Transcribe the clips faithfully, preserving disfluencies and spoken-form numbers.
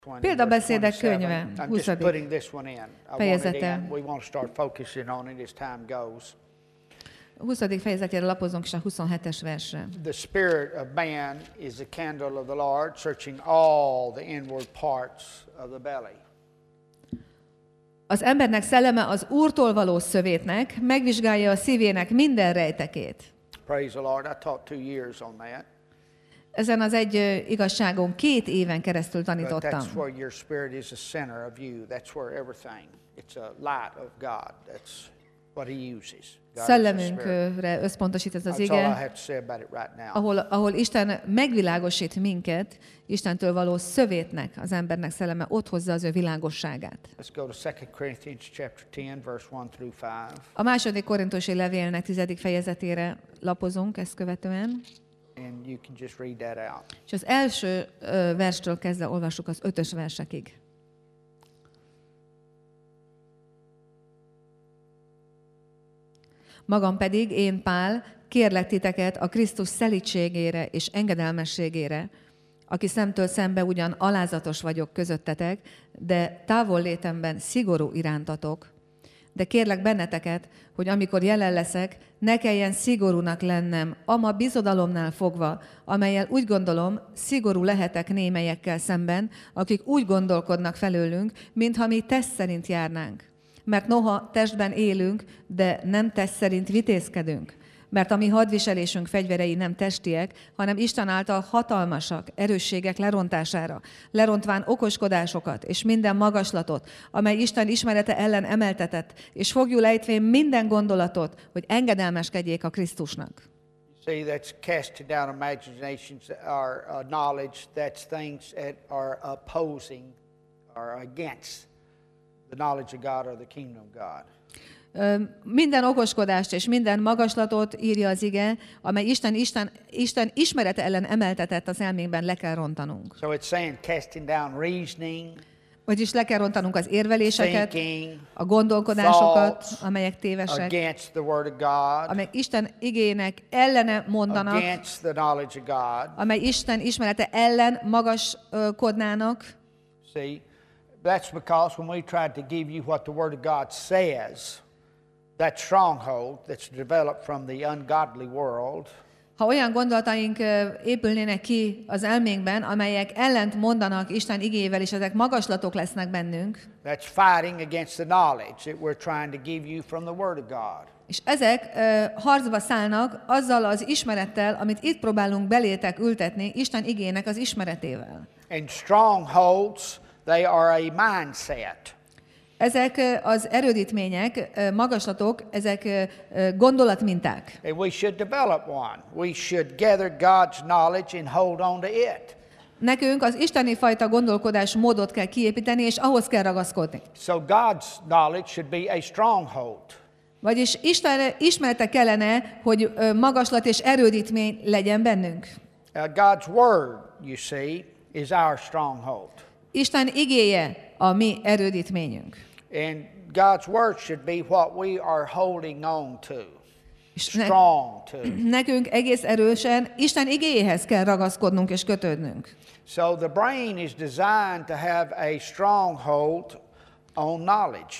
Példabeszédek könyve, huszadik fejezete. huszadik fejezetére lapozunk, és a huszonhetes versre. The spirit of man is the candle of the Lord, searching all the inward parts of the belly. Az embernek szelleme az Úrtól való szövétnek, megvizsgálja a szívének minden rejtekét. Praise the Lord. I taught two years on that. Ezen az egy igazságon két éven keresztül tanítottam. But that's where your spirit is the center of you. That's where everything. It's a light of God. That's what He uses. Szellemünkre összpontosít ez az ige, ahol, ahol Isten megvilágosít minket, Istentől való szövétnek az embernek szelleme, ott hozza az ő világosságát. A második korintusi levélnek tizedik fejezetére lapozunk ezt követően. És az első ö, verstől kezdve olvassuk az ötös versekig. Magam pedig, én Pál, kérlek titeket a Krisztus szelídségére és engedelmességére, aki szemtől szembe ugyan alázatos vagyok közöttetek, de távol létemben szigorú irántatok. De kérlek benneteket, hogy amikor jelen leszek, ne kelljen szigorúnak lennem, ama bizodalomnál fogva, amellyel úgy gondolom, szigorú lehetek némelyekkel szemben, akik úgy gondolkodnak felőlünk, mintha mi test szerint járnánk. Mert noha testben élünk, de nem test szerint vitézkedünk. Mert a mi hadviselésünk fegyverei nem testiek, hanem Isten által hatalmasak, erősségek lerontására, lerontván okoskodásokat és minden magaslatot, amely Isten ismerete ellen emeltetett, és fogjuk ejtvén minden gondolatot, hogy engedelmeskedjék a Krisztusnak. See, that's casting down imaginations or uh, knowledge, that's things that are opposing or against the knowledge of God or the kingdom of God. Minden okoskodást és minden magaslatot, írja az ige, amely Isten, Isten, Isten ismerete ellen emeltetett az elménkben, le kell rontanunk. So it's saying casting down reasoning, vagyis le kell rontanunk az érveléseket, thinking, a gondolkodásokat, thoughts, amelyek tévesek, against the word of God, amelyek Isten igének ellene mondanak, against the knowledge of God. amely Isten ismerete ellen magaskodnának. See, that's because when we tried to give you what the word of God says, that stronghold that's developed from the ungodly world, ha olyan gondolataink épülnének ki az elménkben, amelyek ellent mondanak Isten igével, és ezek magaslatok lesznek bennünk, that's fighting against the knowledge that we're trying to give you from the word of God. És ezek uh, harcba szállnak azzal az ismerettel, amit itt próbálunk belétek ültetni, Isten igének az ismeretével. And strongholds, they are a mindset. Ezek az erődítmények, magaslatok, ezek gondolatminták. And we should develop one. We should gather God's knowledge and hold on to it. Nekünk az isteni fajta gondolkodás módot kell kiépíteni, és ahhoz kell ragaszkodni. So God's knowledge should be a stronghold. Vagyis Isten ismerete kellene, hogy magaslat és erődítmény legyen bennünk. Uh, God's word, you see, is our stronghold. Isten igéje a mi erődítményünk. And God's word should be what we are holding on to. Strong to. Nekünk egész erősen Isten igéjéhez kell ragaszkodnunk és kötődnünk. So the brain is designed to have a stronghold on knowledge.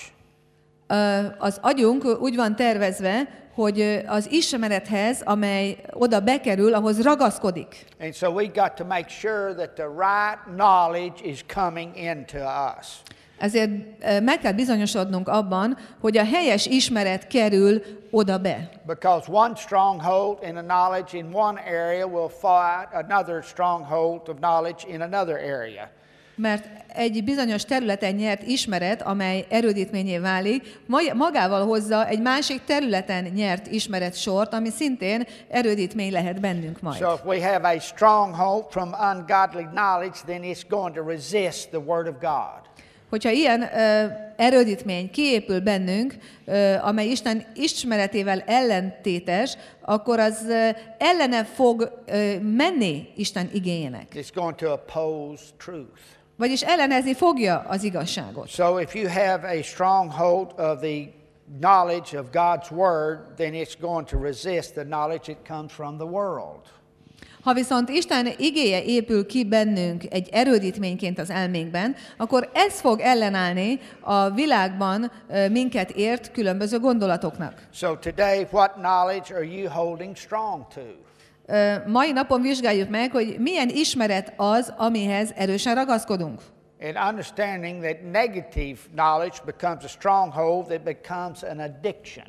Az agyunk úgy van tervezve, hogy az ismerethez, amely oda bekerül, ahhoz ragaszkodik. And so we got to make sure that the right knowledge is coming into us. Ezért meg kell bizonyosodnunk abban, hogy a helyes ismeret kerül oda be. Because one stronghold in a knowledge in one area will fight another stronghold of knowledge in another area. Mert egy bizonyos területen nyert ismeret, amely erődítményé válik, magával hozza egy másik területen nyert ismeret sort, ami szintén erődítmény lehet bennünk majd. So if we have a stronghold from ungodly knowledge, then it's going to resist the word of God. Hogyha ilyen uh, erődítmény kiépül bennünk, uh, amely Isten ismeretével ellentétes, akkor az uh, ellene fog uh, menni Isten igéjének. It's going to oppose truth. Vagyis ellenezni fogja az igazságot. So if you have a stronghold of the knowledge of God's word, then it's going to resist the knowledge that comes from the world. Ha viszont Isten igéje épül ki bennünk egy erődítményként az elménkben, akkor ez fog ellenállni a világban ö, minket ért különböző gondolatoknak. So today, what knowledge are you holding strong to? Ö, Mai napon vizsgáljuk meg, hogy milyen ismeret az, amihez erősen ragaszkodunk. And understanding that negative knowledge becomes a stronghold that becomes an addiction.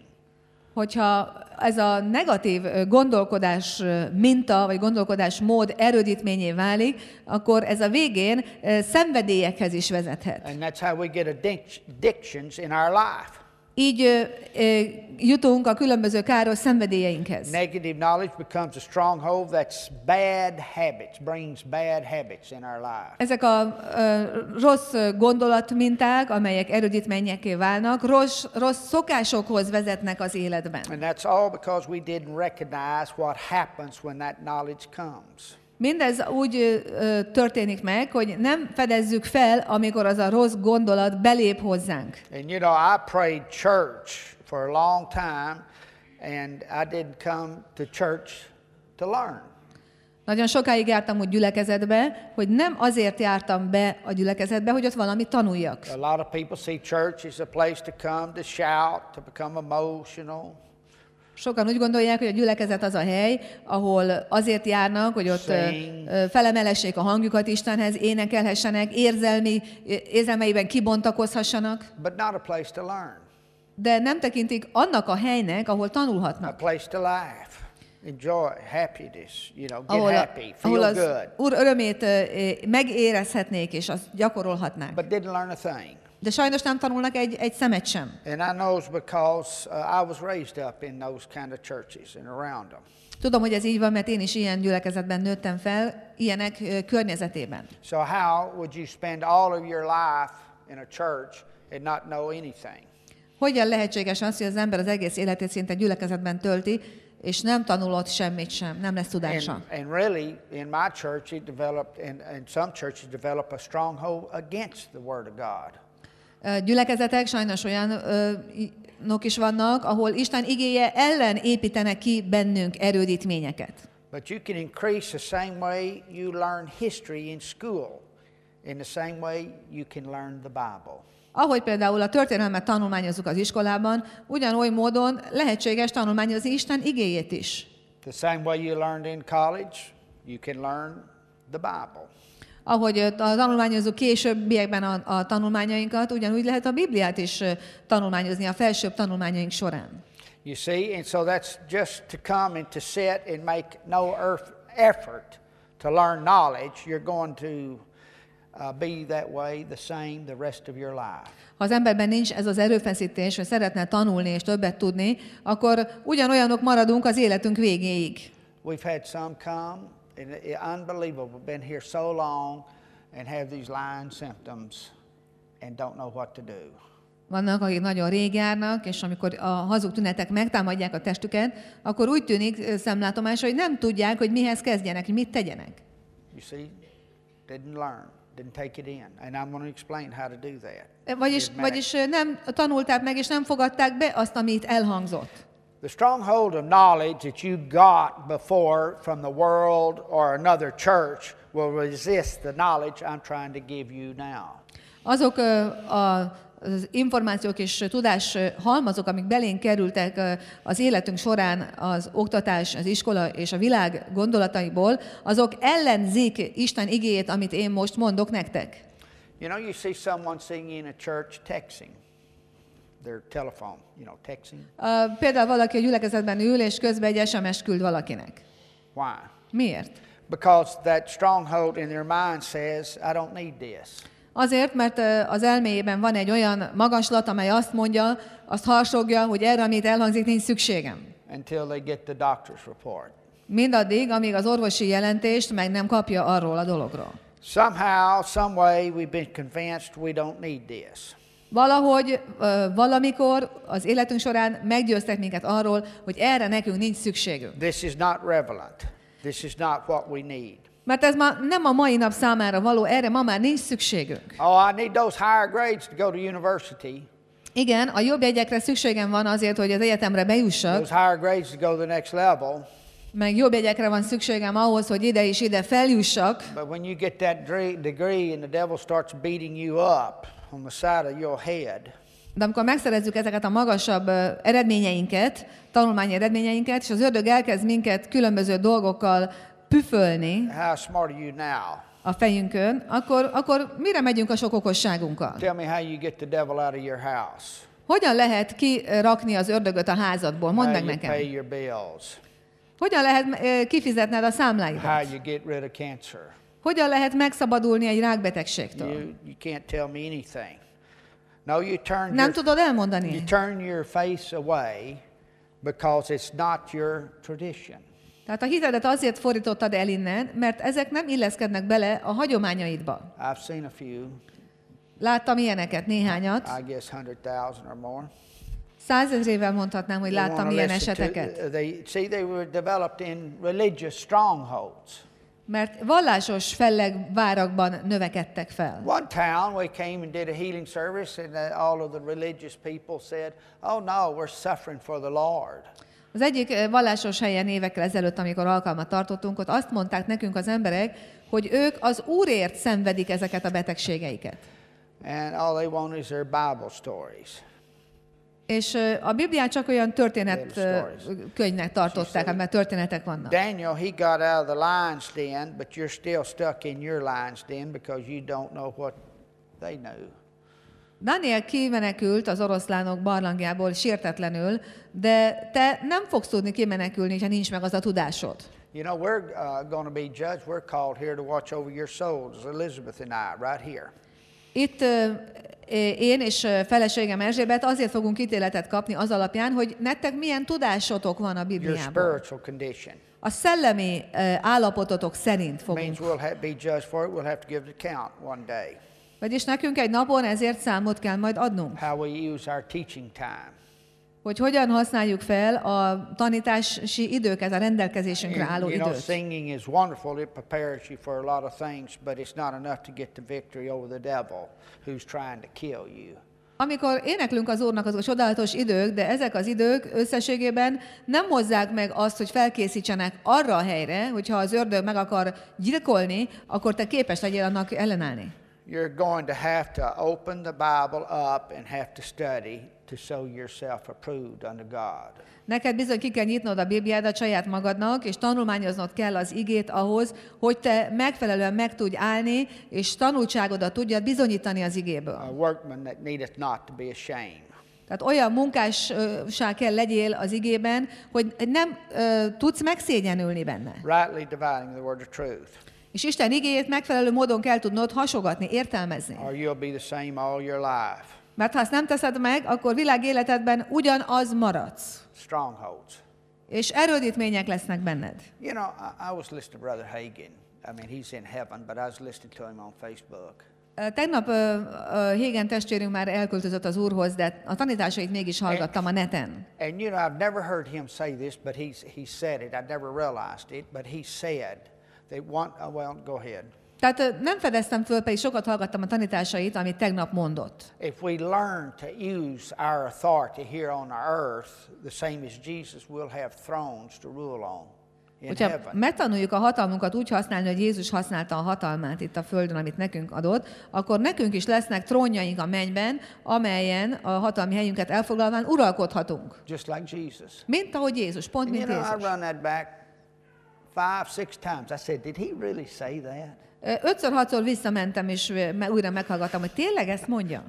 Hogyha ez a negatív gondolkodás minta, vagy gondolkodás mód erődítményé válik, akkor ez a végén szenvedélyekhez is vezethet. And that's how we get addictions in our life. Így ö, ö, jutunk a különböző káros szenvedélyeinkhez. Negative knowledge becomes a stronghold that's bad habits, brings bad habits in our life. Ezek a ö, rossz gondolatminták, amelyek erődítményekké válnak, rossz, rossz szokásokhoz vezetnek az életben. And that's all because we didn't recognize what happens when that knowledge comes. Mindez úgy ö, történik meg, hogy nem fedezzük fel, amikor az a rossz gondolat belép hozzánk. And you know, I prayed church for a long time, and I didn't come to church to learn. Nagyon sokáig jártam úgy gyülekezetbe, hogy nem azért jártam be a gyülekezetbe, hogy ott valamit tanuljak. A lot of people see church as a place to come to shout, to become emotional. Sokan úgy gondolják, hogy a gyülekezet az a hely, ahol azért járnak, hogy ott ö, ö, felemelessék a hangjukat Istenhez, énekelhessenek, érzelmi, érzelmeiben kibontakozhassanak, But not a place to learn. de nem tekintik annak a helynek, ahol A tanulhatnak. place to laugh, enjoy, happiness, you know, get Ahol, a, happy, ahol feel az good. Úr örömét ö, ö, megérezhetnék, és azt gyakorolhatnák. But didn't learn a thing. De sajnos nem tanulnak egy, egy szemet sem. And I know it's because uh, I was raised up in those kind of churches and around them. Tudom, hogy ez így van, mert én is ilyen gyülekezetben nőttem fel, ilyenek ö, környezetében. So how would you spend all of your life in a church and not know anything? Hogyan lehetséges az, hogy az ember az egész életét szinte gyülekezetben tölti, és nem tanulott semmit sem, nem lesz tudása? And, and really, in my church, it developed, and, and some churches develop a stronghold against the Word of God. Ö, Gyülekezetek sajnos olyanok is vannak, ahol Isten igéje ellen építenek ki bennünk erődítményeket. But you can increase the same way you learn history in school. In the same way you can learn the Bible. Ahogy például a történelmet tanulmányozzuk az iskolában, ugyanoly módon lehetséges tanulmányozni Isten igéjét is. The same way you learned in college, you can learn the Bible. Ahogy ö, tanulmányozzuk későbbiekben a, a tanulmányainkat, ugyanúgy lehet a Bibliát is ö, tanulmányozni a felsőbb tanulmányaink során. You see, and so that's just to come and to sit and make no earth effort to learn knowledge. You're going to uh, be that way the same the rest of your life. Ha az emberben nincs ez az erőfeszítés, hogy szeretne tanulni és többet tudni, akkor ugyanolyanok maradunk az életünk végéig. We've had some come, and it's unbelievable, been here so long and have these lying symptoms and don't know what to do. Vannak, akik nagyon rég járnak, és amikor a hazug tünetek megtámadják a testüket, akkor úgy tűnik szemlátomásra, hogy nem tudják, hogy mihez kezdjenek, hogy mit tegyenek. You see, didn't learn, didn't take it in, and I'm going to explain how to do that. Vagyis, vagyis nem tanulták meg, és nem fogadták be azt, amit elhangzott. The stronghold of knowledge that you got before from the world or another church will resist the knowledge I'm trying to give you now. Azok ö, a az információk és tudás halmazok, amik belénk kerültek ö, az életünk során az oktatás, az iskola és a világ gondolataiból, azok ellenzik Isten igéjét, amit én most mondok nektek. You know, you see someone singing in a church texting their telephone, you know, texting. Uh, például valaki a gyülekezetben ül, és közben egy es em es küld valakinek. Why? Miért? Because that stronghold in their mind says, I don't need this. Azért, mert uh, az elméjében van egy olyan magaslat, amely azt mondja, azt harsogja, hogy erre, amit elhangzik, nincs szükségem. Until they get the doctor's report. Mindaddig, amíg az orvosi jelentést meg nem kapja arról a dologról. Somehow, some way we've been convinced we don't need this. Valahogy, uh, valamikor az életünk során meggyőztek minket arról, hogy erre nekünk nincs szükségünk. This is not relevant. This is not what we need. Mert ez ma nem a mai nap számára való, erre ma már nincs szükségünk. Oh, I need those higher grades to go to university. Igen, a jobb jegyekre szükségem van azért, hogy az egyetemre bejussak, Those higher grades to go to the next level. meg jobb jegyekre van szükségem ahhoz, hogy ide és ide feljussak. But when you get that degree and the devil starts beating you up on the side of your head, de amikor megszerezzük ezeket a magasabb eredményeinket, tanulmányi eredményeinket, és az ördög elkezd minket különböző dolgokkal püfölni how smart are you now? a fejünkön, akkor, akkor mire megyünk a sok okosságunkkal? Tell me how you get the devil out of your house. Hogyan lehet kirakni az ördögöt a házadból? Mondd How meg you nekem. pay your bills. Hogyan lehet eh, kifizetned a How számláidat? you get rid of cancer. Hogyan lehet megszabadulni egy rákbetegségtől? You, you can't tell me anything. No, you turn Nem your, tudod you elmondani. turn your face away because it's not your tradition. Tehát a hitedet azért fordítottad el innen, mert ezek nem illeszkednek bele a hagyományaidba. I've seen a few, Láttam ilyeneket, néhányat. I guess one hundred thousand or more. Százezrével mondhatnám, hogy They láttam wanna ilyen listen to- eseteket. They, see, they were developed in religious strongholds. Mert vallásos fellegvárakban növekedtek fel. One town we came and did a healing service, and uh, all of the religious people said, "Oh no, we're suffering for the Lord." Az egyik eh, vallásos helyen évekkel ezelőtt, amikor alkalmat tartottunk, ott azt mondták nekünk az emberek, hogy ők az Úrért szenvedik ezeket a betegségeiket. And all they want is their Bible stories. És eh, a Bibliát csak olyan történet eh, könyvnek tartották, amiben történetek vannak. Daniel, he got out of the lion's den, but you're still stuck in your lion's den because you don't know what they knew. Daniel kimenekült az oroszlánok barlangjából sértetlenül, de te nem fogsz tudni kimenekülni, ha nincs meg az a tudásod. You know, we're uh, going to be judged. We're called here to watch over your souls, Elizabeth and I, right here. Itt ö, én és ö, feleségem Erzsébet azért fogunk ítéletet kapni az alapján, hogy nektek milyen tudásotok van a Your Bibliában. spiritual condition. A szellemi ö, állapototok szerint fogunk. Means we'll ha- be judged for it. We'll have to give an account one day. Vagyis nekünk egy napon ezért számot kell majd adnunk. How we use our teaching time. Hogy hogyan használjuk fel a tanítási időket, a rendelkezésünkre álló You know, időt. singing is wonderful. It prepares you for a lot of things, but it's not enough to get the victory over the devil who's trying to kill you. Amikor éneklünk az Úrnak, azok a csodálatos idők, de ezek az idők összességében nem hozzák meg azt, hogy felkészítsenek arra a helyre, hogyha az ördög meg akar gyilkolni, akkor te képes legyél annak ellenállni. You're going to have to open the Bible up and have to study to show yourself approved unto God. Neked bizony ki kell nyitnod a Bibliádat saját magadnak, és tanulmányoznod kell az igét ahhoz, hogy te megfelelően meg tudj állni, és tanultságodat tudjad bizonyítani az igéből. A workman that needeth not to be ashamed. Tehát olyan munkásság kell legyél az igében, hogy nem ö, tudsz megszégyenülni benne. Rightly dividing the word of truth. És Isten igéjét megfelelő módon kell tudnod hasogatni, értelmezni. Or you'll be the same all your life. Mert ha ezt nem teszed meg, akkor világéletedben ugyanaz maradsz. Strongholds. És erődítmények lesznek benned. You know, I, I was listening to Brother Hagin. I mean, he's in heaven, but I was listening to him on Facebook. Tegnap uh, uh, Hégen testvérünk már elköltözött az Úrhoz, de a tanításait mégis hallgattam a neten. And you know, I've never heard him say this, but he's, he said it. I never realized it, but he said they want, oh, well, go ahead. Tehát uh, nem fedeztem föl, pedig sokat hallgattam a tanításait, amit tegnap mondott. If we learn to use our authority here on our earth, the same as Jesus, we'll have thrones to rule on in Hogyha heaven. megtanuljuk a hatalmunkat úgy használni, hogy Jézus használta a hatalmát itt a földön, amit nekünk adott, akkor nekünk is lesznek trónjaink a mennyben, amelyen a hatalmi helyünket elfoglalván uralkodhatunk. Just like Jesus. Mint ahogy Jézus, pont And you mint know, I Jézus. run that back five, six times. I said, did he really say that? Ötször-hatszor visszamentem, és me- újra meghallgattam, hogy tényleg ezt mondja.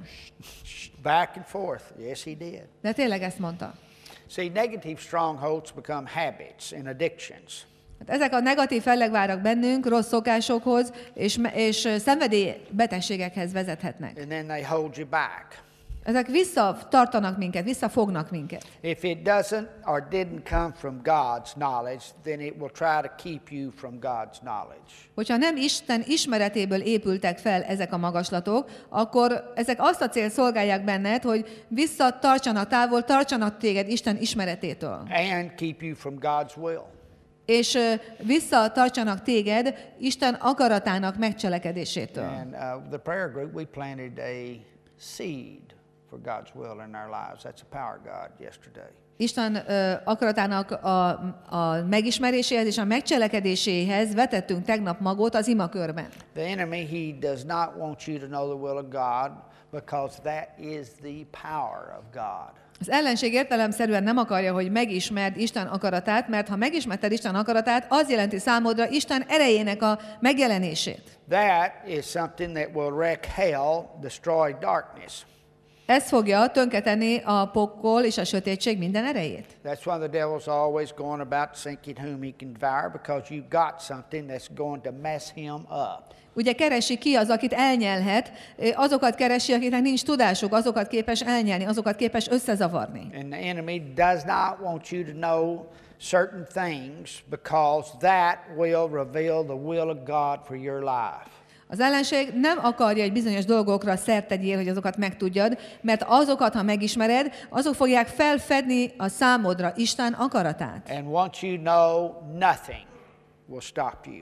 Back and forth. Yes, he did. De tényleg ezt mondta. See, negative strongholds become habits and addictions. Hát ezek a negatív fellegvárak bennünk rossz szokásokhoz és, me- és szenvedély betegségekhez vezethetnek. And then they hold you back. Ezek visszatartanak minket, visszafognak minket. If it doesn't or didn't come from God's knowledge, then it will try to keep you from God's knowledge. Hogyha nem Isten ismeretéből épültek fel ezek a magaslatok, akkor ezek azt a célt szolgálják benned, hogy visszatartsanak távol, tartsanak téged Isten ismeretétől. And keep you from God's will. És ö, visszatartsanak téged Isten akaratának megcselekedésétől. And uh, the prayer group, we planted a seed for God's will in our lives. That's the power of God yesterday. Isten ö, akaratának a, a megismeréséhez és a megcselekedéséhez vetettünk tegnap magot az imakörben. The enemy, he does not want you to know the will of God because that is the power of God. Az ellenség értelemszerűen nem akarja, hogy megismerd Isten akaratát, mert ha megismerted Isten akaratát, az jelenti számodra Isten erejének a megjelenését. That is something that will wreck hell, destroy darkness. Ez fogja tönkretenni a pokkol és a sötétség minden erejét. That's why the devil's always going about seeking whom he can devour, because you've got something that's going to mess him up. Ugye keresi ki az, akit elnyelhet, azokat keresi, akiknek nincs tudásuk, azokat képes elnyelni, azokat képes összezavarni. And the enemy does not want you to know certain things because that will reveal the will of God for your life. Az ellenség nem akarja, hogy bizonyos dolgokra szert tegyél, hogy azokat megtudjad, mert azokat, ha megismered, azok fogják felfedni a számodra Isten akaratát. And once you know, nothing will stop you.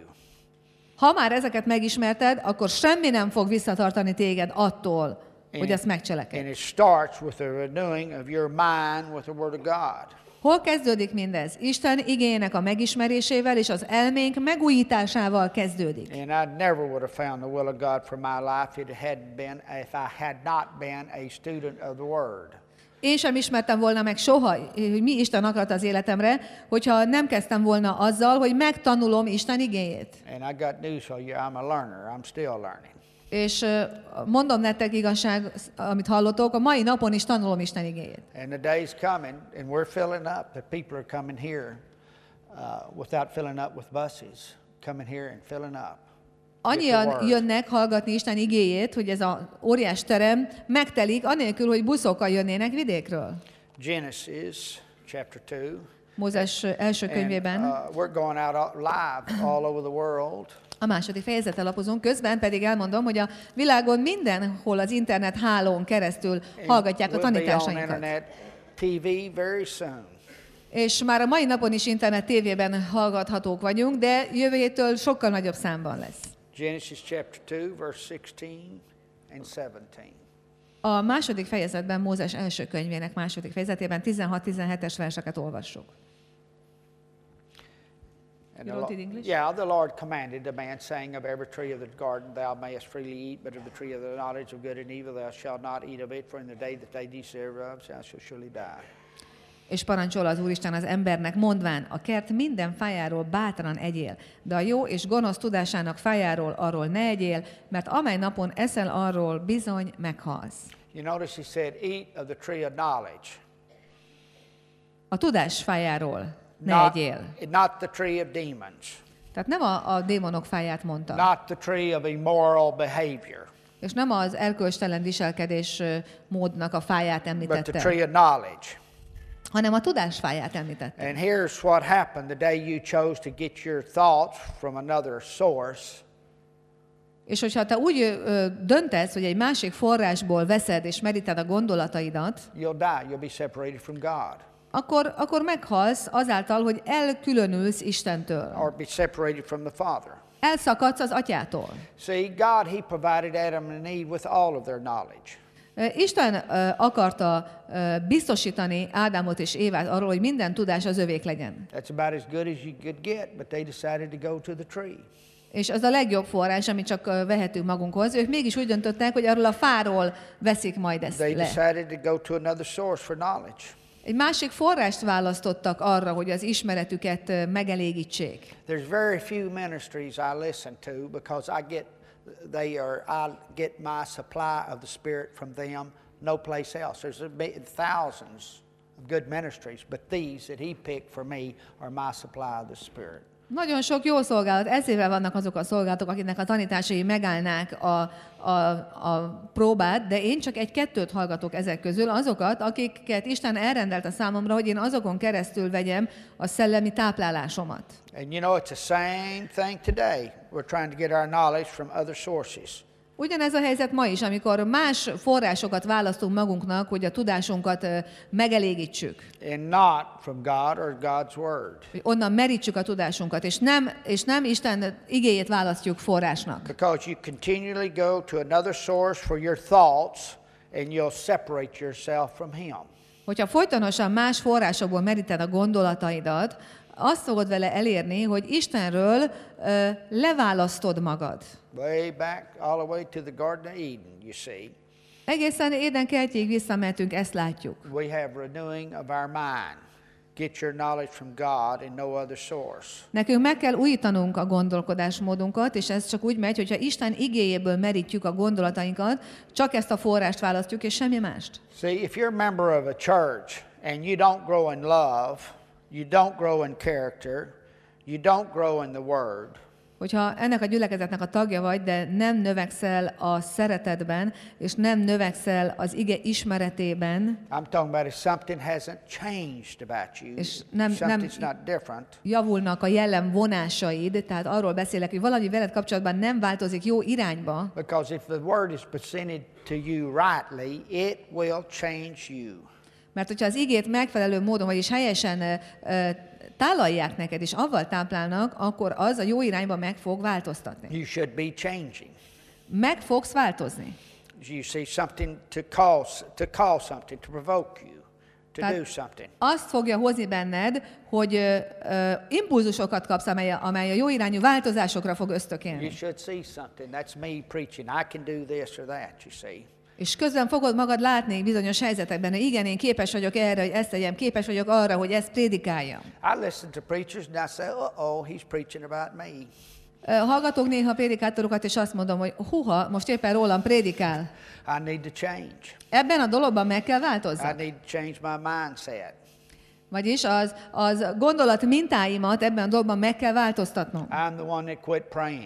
Ha már ezeket megismerted, akkor semmi nem fog visszatartani téged attól, hogy ezt megcseleked. And it starts with the renewing of your mind with the Word of God. Hol kezdődik mindez? Isten igének a megismerésével és az elménk megújításával kezdődik. And I never would have found the will of God for my life if it had been if I had not been a student of the Word. Én sem ismertem volna meg soha, hogy mi Isten akarat az életemre, hogyha nem kezdtem volna azzal, hogy megtanulom Isten igéjét. And I got news for you, I'm a learner. I'm still learning. És mondom nektek igazság, amit hallottok, a mai napon is tanulom Isten igéjét. And the day's coming, and we're filling up. The people are coming here uh, without filling up with buses, coming here and filling up. Annyian jönnek hallgatni Isten igéjét, hogy ez az óriás terem megtelik, anélkül, hogy buszokkal jönnének vidékről. Genesis chapter two. Mózes első könyvében. And, uh, we're going out live all over the world. A második fejezetre lapozunk, közben pedig elmondom, hogy a világon mindenhol az internet hálón keresztül hallgatják a tanításainkat. T V very soon. És már a mai napon is internet tévében hallgathatók vagyunk, de jövő héttől sokkal nagyobb számban lesz. Genesis chapter two, verse sixteen and seventeen. A második fejezetben, Mózes első könyvének második fejezetében tizenhat-tizenhetes verseket olvassuk. And the, Lo- yeah, the Lord commanded the man, saying, of every tree of the garden thou mayest freely eat, but of the tree of the knowledge of good and evil thou shalt not eat of it, for in the day that they eat thereof thou shalt surely die. És parancsol az Úristen az embernek, mondván, a kert minden fájáról bátran egyél, de a jó és gonosz tudásának fájáról arról ne egyél, mert amely napon eszel arról, bizony meghalsz. You notice he said, eat of the tree of knowledge. A tudás fájáról ne Not, egyél. not the tree of demons. Tehát nem a, a démonok fáját mondta. Not the tree of immoral behavior. És nem az erkölcstelen viselkedés módnak a fáját But említette, the tree of knowledge. hanem a tudás fáját említette. And here's what happened the day you chose to get your thoughts from another source. És hogyha te úgy ö, döntesz, hogy egy másik forrásból veszed és meríted a gondolataidat, You'll die. You'll be separated from God. akkor, akkor meghalsz azáltal, hogy elkülönülsz Istentől. Or be separated from the Father. Elszakadsz az atyától. See, God, He provided Adam and Eve with all of their knowledge. Isten ö, akarta ö, biztosítani Ádámot és Évát arról, hogy minden tudás az övék legyen. That's about as good as you could get, but they decided to go to the tree. És az a legjobb forrás, amit csak ö, vehetünk magunkhoz. Ők mégis úgy döntöttek, hogy arról a fáról veszik majd ezt They le. decided to go to another source for knowledge. Egy másik forrást választottak arra, hogy az ismeretüket ö, megelégítsék. There's very few ministries I listen to because I get they are I get my supply of the Spirit from them, no place else. There's a bit, thousands of good ministries, but these that He picked for me are my supply of the Spirit. Nagyon sok jó szolgálat, ezével vannak azok a szolgálatok, akiknek a tanításai megállnák a, a, a próbát, de én csak egy-kettőt hallgatok ezek közül, azokat, akiket Isten elrendelt a számomra, hogy én azokon keresztül vegyem a szellemi táplálásomat. And you know, it's the same thing today. We're trying to get our knowledge from other sources. Ugyanez a helyzet ma is, amikor más forrásokat választunk magunknak, hogy a tudásunkat ö, megelégítsük. And not from God or God's Word. Hogy onnan merítsük a tudásunkat, és nem, és nem Isten igéjét választjuk forrásnak. Because you continually go to another source for your thoughts and you'll separate yourself from Him. Hogyha folytonosan más forrásokból meríted a gondolataidat, azt fogod vele elérni, hogy Istenről ö, leválasztod magad. Way back, all the way to the Garden of Eden, you see. Egészen Éden kertjéig visszamehetünk, ezt látjuk. We have renewing of our mind. Get your knowledge from God and no other source. Nekünk meg kell újítanunk a gondolkodásmódunkat, és ez csak úgy megy, hogyha Isten igéjéből merítjük a gondolatainkat, csak ezt a forrást választjuk, és semmi mást. See, if you're a member of a church and you don't grow in love, you don't grow in character, you don't grow in the word. Hogyha ennek a gyülekezetnek a tagja vagy, de nem növekszel a szeretetben, és nem növekszel az ige ismeretében, I'm talking about if something hasn't changed about you, és nem, nem something's not different. javulnak a jellem vonásaid, tehát arról beszélek, hogy valami veled kapcsolatban nem változik jó irányba, Because if the word is presented to you rightly, it will change you. mert hogyha az igét megfelelő módon, vagyis helyesen ö, ö, tálalják neked, és avval táplálnak, akkor az a jó irányba meg fog változtatni. You should be changing. Meg fogsz változni. You see something to call, to call something, to provoke you, to Tehát do something. azt fogja hozni benned, hogy ö, ö, impulzusokat kapsz, amely, amely a jó irányú változásokra fog You ösztökélni. should see something. That's me preaching. I can do this or that, you see. És közben fogod magad látni bizonyos helyzetekben, hogy igen, én képes vagyok erre, hogy ezt tegyem, képes vagyok arra, hogy ezt prédikáljam. I listen to preachers and I say, uh-oh, he's preaching about me. Ö, Hallgatok néha prédikátorokat, és azt mondom, hogy huha, most éppen rólam prédikál. I need to change. Ebben a dologban meg kell I változni. need to change my mindset. Vagyis az, az gondolat mintáimat ebben a dologban meg kell változtatnom. I'm the one that quit praying.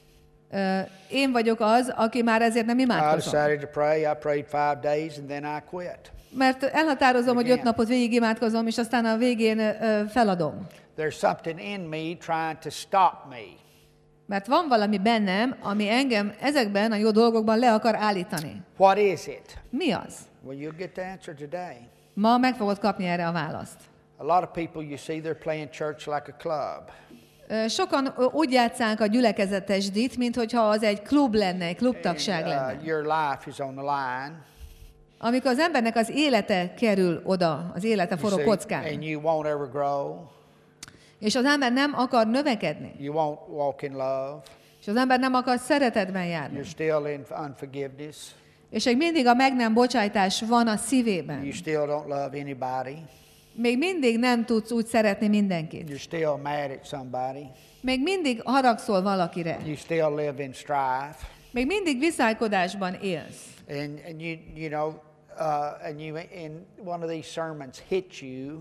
Ö, Én vagyok az, aki már ezért nem I imádkozom. decided to pray. I prayed five days and then I quit. Mert elhatározom, hogy Igen. öt napot végig imádkozom, és aztán a végén ö, feladom. There's something in me trying to stop me. Mert van valami bennem, ami engem ezekben a jó dolgokban le akar állítani. What is it? Mi az? Well, you'll get the answer today. Ma meg fogod kapni erre a választ. A lot of people you see, they're playing church like a club. Ö, Sokan ö, úgy játsszák a gyülekezetesdit, mint hogyha az egy klub lenne, egy klubtagság And, lenne. uh, your life is on the line. Amikor az embernek az élete kerül oda, az élete You forró see, kockán, and you won't ever grow. és az ember nem akar növekedni, You won't walk in love. és az ember nem akar szeretetben járni, You're still in unforgiveness. és még mindig a meg nem bocsájtás van a szívében, You still don't love anybody. még mindig nem tudsz úgy szeretni mindenkit, You're still mad at somebody. még mindig haragszol valakire, You still live in strife. még mindig viszálykodásban élsz. And, and you, you know, uh, and you, in one of these sermons hit you.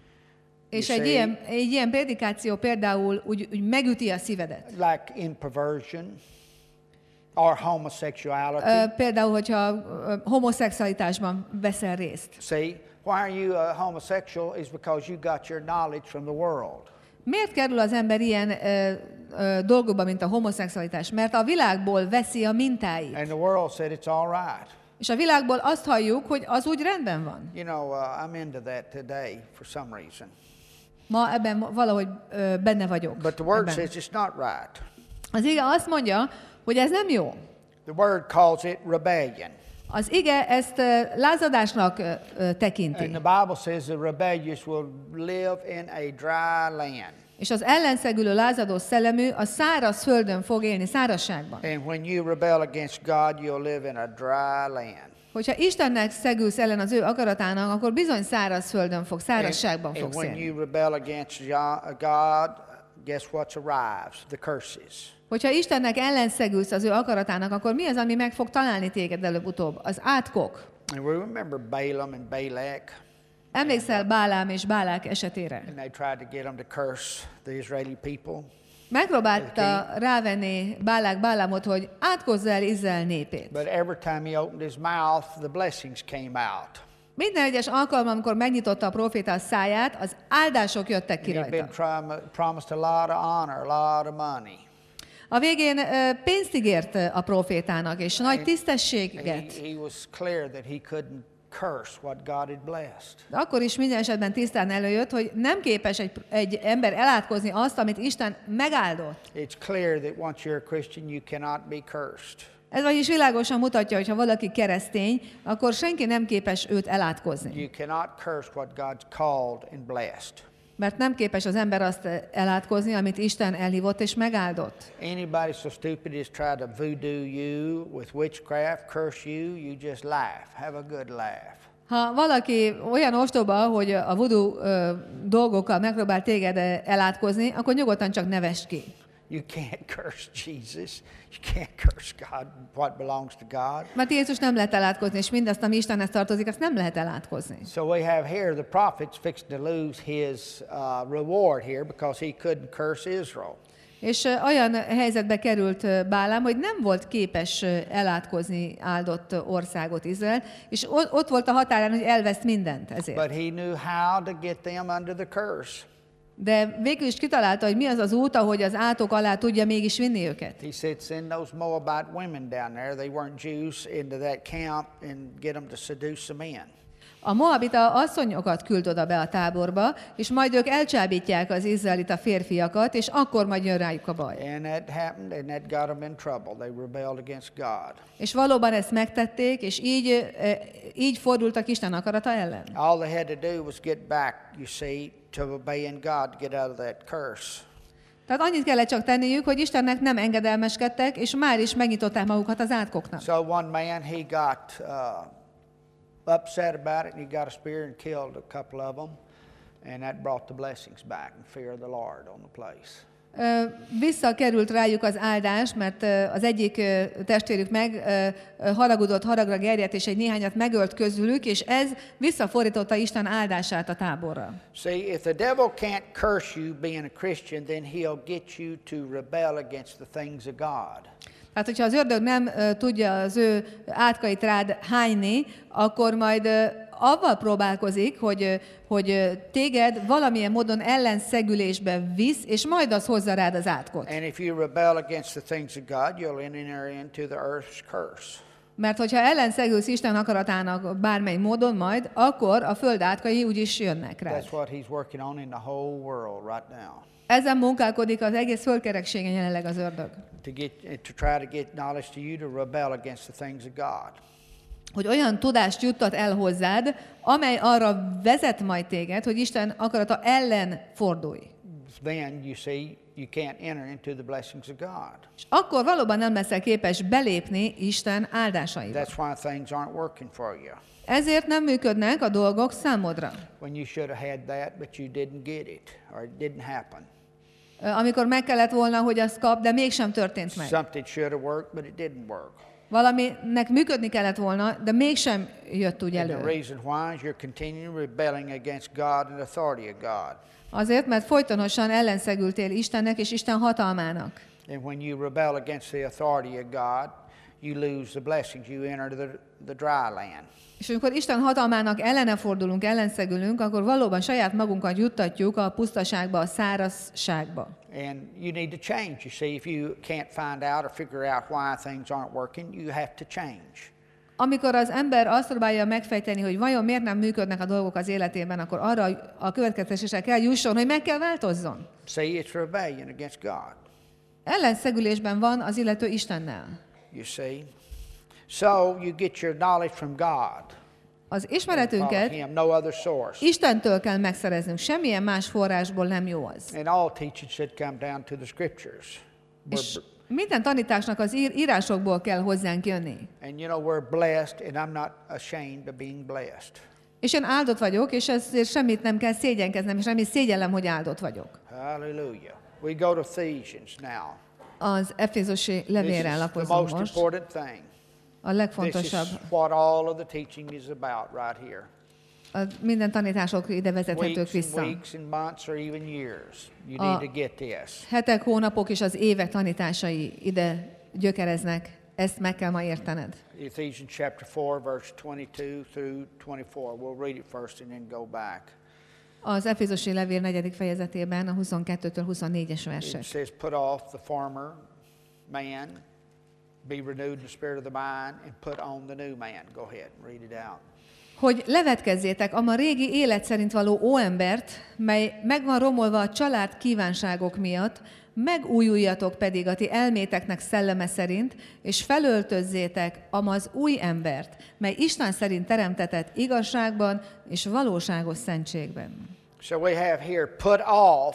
És You egy see, ilyen, egy ilyen prédikáció például úgy, úgy megüti a szívedet. like in perversion or homosexuality. Ö, Például, hogyha ö, homoszexualitásban veszel részt. See, why are you a homosexual is because you got your knowledge from the world. Miért kerül az ember ilyen ö, ö, dolgokba, mint a homoszexualitás? Mert a világból veszi a mintáit. And the world said it's all right. És a világból azt halljuk, hogy az úgy rendben van. You know, uh, I'm into that today for some reason. Ma ebben valahogy ö, benne vagyok. But the word ebben. says it's not right. Az ige azt mondja, hogy ez nem jó. The word calls it rebellion. Az ige ezt ö, lázadásnak ö, ö, tekinti. And the Bible says the rebellious will live in a dry land. És az ellenszegülő lázadó szellemű a száraz földön fog élni, szárazságban. And when you rebel against God, you'll live in a dry land. Hogyha Istennek szegülsz ellen az ő akaratának, akkor bizony száraz földön fog, szárazságban And, and fogsz when élni. you rebel against Jo- God, guess what arrives? The curses. Hogyha Istennek ellenszegülsz az ő akaratának, akkor mi az, ami meg fog találni téged előbb-utóbb? Az átkok. And we remember Balaam and Balak, Emlékszel Bálám és Bálák esetére? and they tried to get them to curse the Israeli people. Megpróbálta rávenni Bálák Bálámot, hogy átkozza el Izrael népét. But every time he opened his mouth, the blessings came out. Minden egyes alkalommal, amikor megnyitotta a proféta a száját, az áldások jöttek ki And he'd been rajta. trom- promised a lot of honor, a lot of money. A végén ö, pénzt ígért ö, a profétának, és nagy And tisztességet. he, he was clear that he couldn't curse what God had blessed. De akkor is minden esetben tisztán előjött, hogy nem képes egy, egy ember elátkozni azt, amit Isten megáldott. It's clear that once you're a Christian, you cannot be cursed. Ez vagyis világosan mutatja, hogy ha valaki keresztény, akkor senki nem képes őt elátkozni. You cannot curse what God's called and blessed. Mert nem képes az ember azt elátkozni, amit Isten elhívott és megáldott. Anybody so stupid as try to voodoo you with witchcraft, curse you, you just laugh. Have a good laugh. Ha valaki olyan ostoba, hogy a voodoo ö, dolgokkal megpróbál téged elátkozni, akkor nyugodtan csak nevesd ki. You can't curse Jesus. You can't curse God, what belongs to God. Mert Jézus nem lehet elátkozni, és mindazt, ami Istenhez tartozik, azt nem lehet elátkozni. So we have here the prophet's fixing to lose his uh, reward here because he couldn't curse Israel. És uh, olyan helyzetbe került uh, Bálám, hogy nem volt képes uh, elátkozni áldott uh, országot, Izrael, és o- ott volt a határán, hogy elvesz mindent ezért. But he knew how to get them under the curse. De végül is kitalálta, hogy mi az az út, ahogy az átok alá tudja mégis vinni őket. He said, send those Moabite women down there, they weren't Jews, into that camp and get them to seduce the men. A moabita asszonyokat küld oda be a táborba, és majd ők elcsábítják az izraelita férfiakat, és akkor majd jön rájuk a baj. And that happened, and that got them in trouble. They rebelled against God. És valóban ezt megtették, és így, így fordultak Isten akarata ellen. All they had to do was get back, you see, to obeying God, to get out of that curse. Tehát annyit kellett csak tenniük, hogy Istennek nem engedelmeskedtek, és már is megnyitották magukat az átkoknak. So one man, he got uh, upset about it, and he got a spear and killed a couple of them, and that brought the blessings back and fear of the Lord on the place. Visszakerült rájuk az áldás, mert az egyik testvérük meg haragudott, haragra gerjedt, és egy néhányat megölt közülük, és ez visszafordította Isten áldását a táborra. See, if the devil can't curse you being a Christian, then he'll get you to rebel against the things of God. Tehát, hogyha az ördög nem uh, tudja az ő átkait rád hányni, akkor majd uh, avval próbálkozik, hogy, uh, hogy uh, téged valamilyen módon ellenszegülésbe visz, és majd az hozza rád az átkot. And if you rebel against the things of God, you'll enter into the earth's curse. Mert hogyha ellenszegülsz Isten akaratának bármely módon majd, akkor a föld átkai úgyis jönnek rád. That's what he's working on in the whole world right now. Ezen munkálkodik az egész földkerekségen jelenleg az ördög. To get to try to get knowledge to you to rebel against the things of God. Hogy olyan tudást juttat el hozzád, amely arra vezet majd téged, hogy Isten akarata ellen fordulj. Then you see you can't enter into the blessings of God. És akkor valóban nem leszel képes belépni Isten áldásaiba. That's why things aren't working for you. Ezért nem működnek a dolgok számodra. When you should have had that, but you didn't get it, or it didn't happen. Amikor meg kellett volna, hogy azt kap, de mégsem történt meg. Something should have worked, but it didn't work. Valaminek működni kellett volna, de mégsem jött úgy And elő. the reason why is you're continuing rebelling against God and authority of God. Azért, mert folytonosan ellenszegültél Istennek és Isten hatalmának. And when you rebel against the authority of God, you lose the blessings. You enter the, the dry land. És amikor Isten hatalmának ellene fordulunk, ellenszegülünk, akkor valóban saját magunkat juttatjuk a pusztaságba, a szárazságba. And you need to change. You see, if you can't find out or figure out why things aren't working, you have to change. Amikor az ember azt próbálja megfejteni, hogy vajon miért nem működnek a dolgok az életében, akkor arra a következtetésre kell jusson, hogy meg kell változzon. See, it's rebellion against God. Ellenszegülésben van az illető Istennel. You see? So you get your knowledge from God. Az Follow ismeretünket him, no other source. Istentől kell megszereznünk, semmilyen más forrásból nem jó az. And all teaching should come down to the scriptures. És We're, minden tanításnak az ír- írásokból kell hozzánk jönni. and you know, we're blessed, and I'm not ashamed of being blessed. És én áldott vagyok, és ezért semmit nem kell szégyenkeznem, és nem is szégyellem, hogy áldott vagyok. Hallelujah. We go to Ephesians now. Az Efézusi This levélre is the lapozunk most most. important thing. A This legfontosabb. is what all of the teaching is about right here. A minden tanítások ide vezethetők Weeks and vissza. weeks and months or even years. You A- need to get this. Hetek, hónapok és az évek tanításai ide gyökereznek. Ezt meg kell ma értened. Ephesians chapter four, verse twenty-two through twenty-four. We'll read it first and then go back. Az Efézusi levél negyedik fejezetében a huszonkettőtől huszonnégyes It versek. says, put off the former man, be renewed in the spirit of the mind, and put on the new man. Go ahead and read it out. Hogy levetkezzétek a ma régi élet szerint való óembert, mely meg van romolva a család kívánságok miatt, megújuljatok pedig a ti elméteknek szelleme szerint, és felöltözzétek amaz új embert, mely Isten szerint teremtetett igazságban és valóságos szentségben. So we have here put off,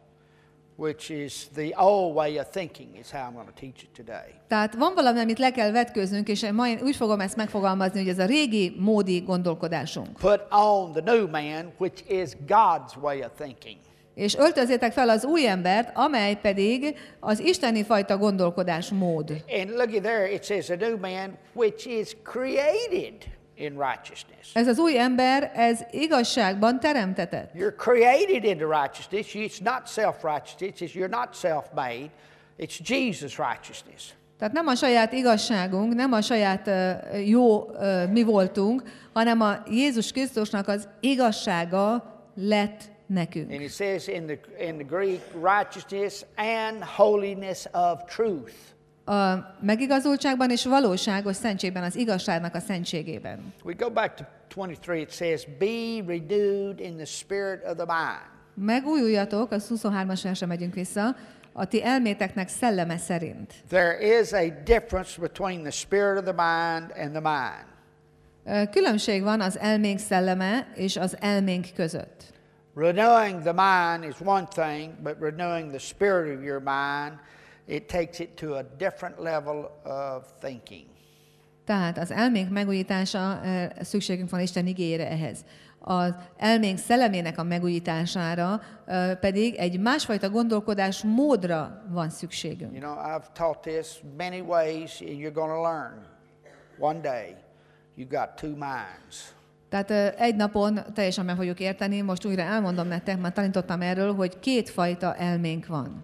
which is the old way of thinking, is how I'm going to teach it today. Tehát van valami, amit le kell vetkőznünk, és ma én úgy fogom ezt megfogalmazni, hogy ez a régi módi gondolkodásunk. Put on the new man, which is God's way of thinking. És öltözzétek fel az új embert, amely pedig az isteni fajta gondolkodásmód. And looky there, it says a new man, which is created in righteousness. Ez az új ember, ez igazságban teremtetett. You're created into righteousness. It's not self-righteousness. It's, you're not self-made. It's Jesus' righteousness. Tehát nem a saját igazságunk, nem a saját uh, jó uh, mi voltunk, hanem a Jézus Krisztusnak az igazsága lett nekünk. And it says in the, in the Greek, righteousness and holiness of truth. A megigazultságban és valóságos szentségben, az igazságnak a szentségében. We go back to twenty-three, it says, be renewed in the spirit of the mind. Megújuljatok, az huszonhármas versre megyünk vissza, a ti elméteknek szelleme szerint. There is a difference between the spirit of the mind and the mind. Különbség van az elménk szelleme és az elménk között. Renewing the mind is one thing, but renewing the spirit of your mind, it takes it to a different level of thinking. Tehát az elménk megújítása, szükségünk van Isten igéjére ehhez. Az elménk szellemének a megújítására pedig egy másfajta gondolkodás módra van szükségünk. You know, I've taught this many ways, and you're going to learn. One day, you got two minds. Tehát egy napon teljesen meg fogjuk érteni, most újra elmondom nektek, már tanítottam erről, hogy kétfajta elménk van.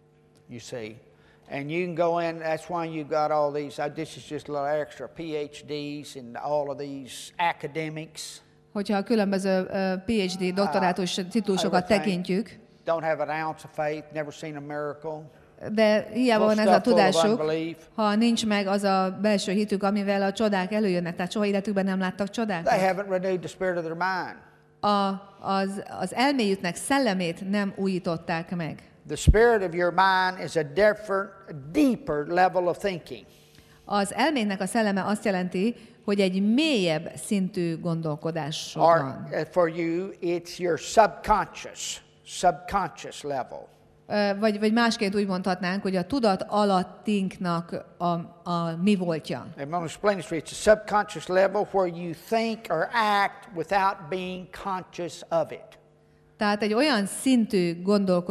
You see, and you can go in, that's why you got all these, uh, this is just a little extra, P H Ds and all of these academics. Hogyha a különböző uh, P H D doktorátus titulusokat tekintjük, don't have an ounce of faith, never seen a miracle. De hiába van ez a tudásuk, ha nincs meg az a belső hitük, amivel a csodák előjönnek, tehát soha életükben nem láttak csodákat. They haven't renewed the spirit of their mind. A, az, az elméjüknek szellemét nem újították meg. The spirit of your mind is a different, a deeper level of thinking. Az elmének a szelleme azt jelenti, hogy egy mélyebb szintű gondolkodásod van. Or for you, it's your subconscious, subconscious level. Vagy, vagy másként úgy mondhatnánk, hogy a tudat alattinknak a, a mi voltja. I'm going to explain this. It's a subconscious level where you think or act without being conscious of it. Tehát egy olyan szintű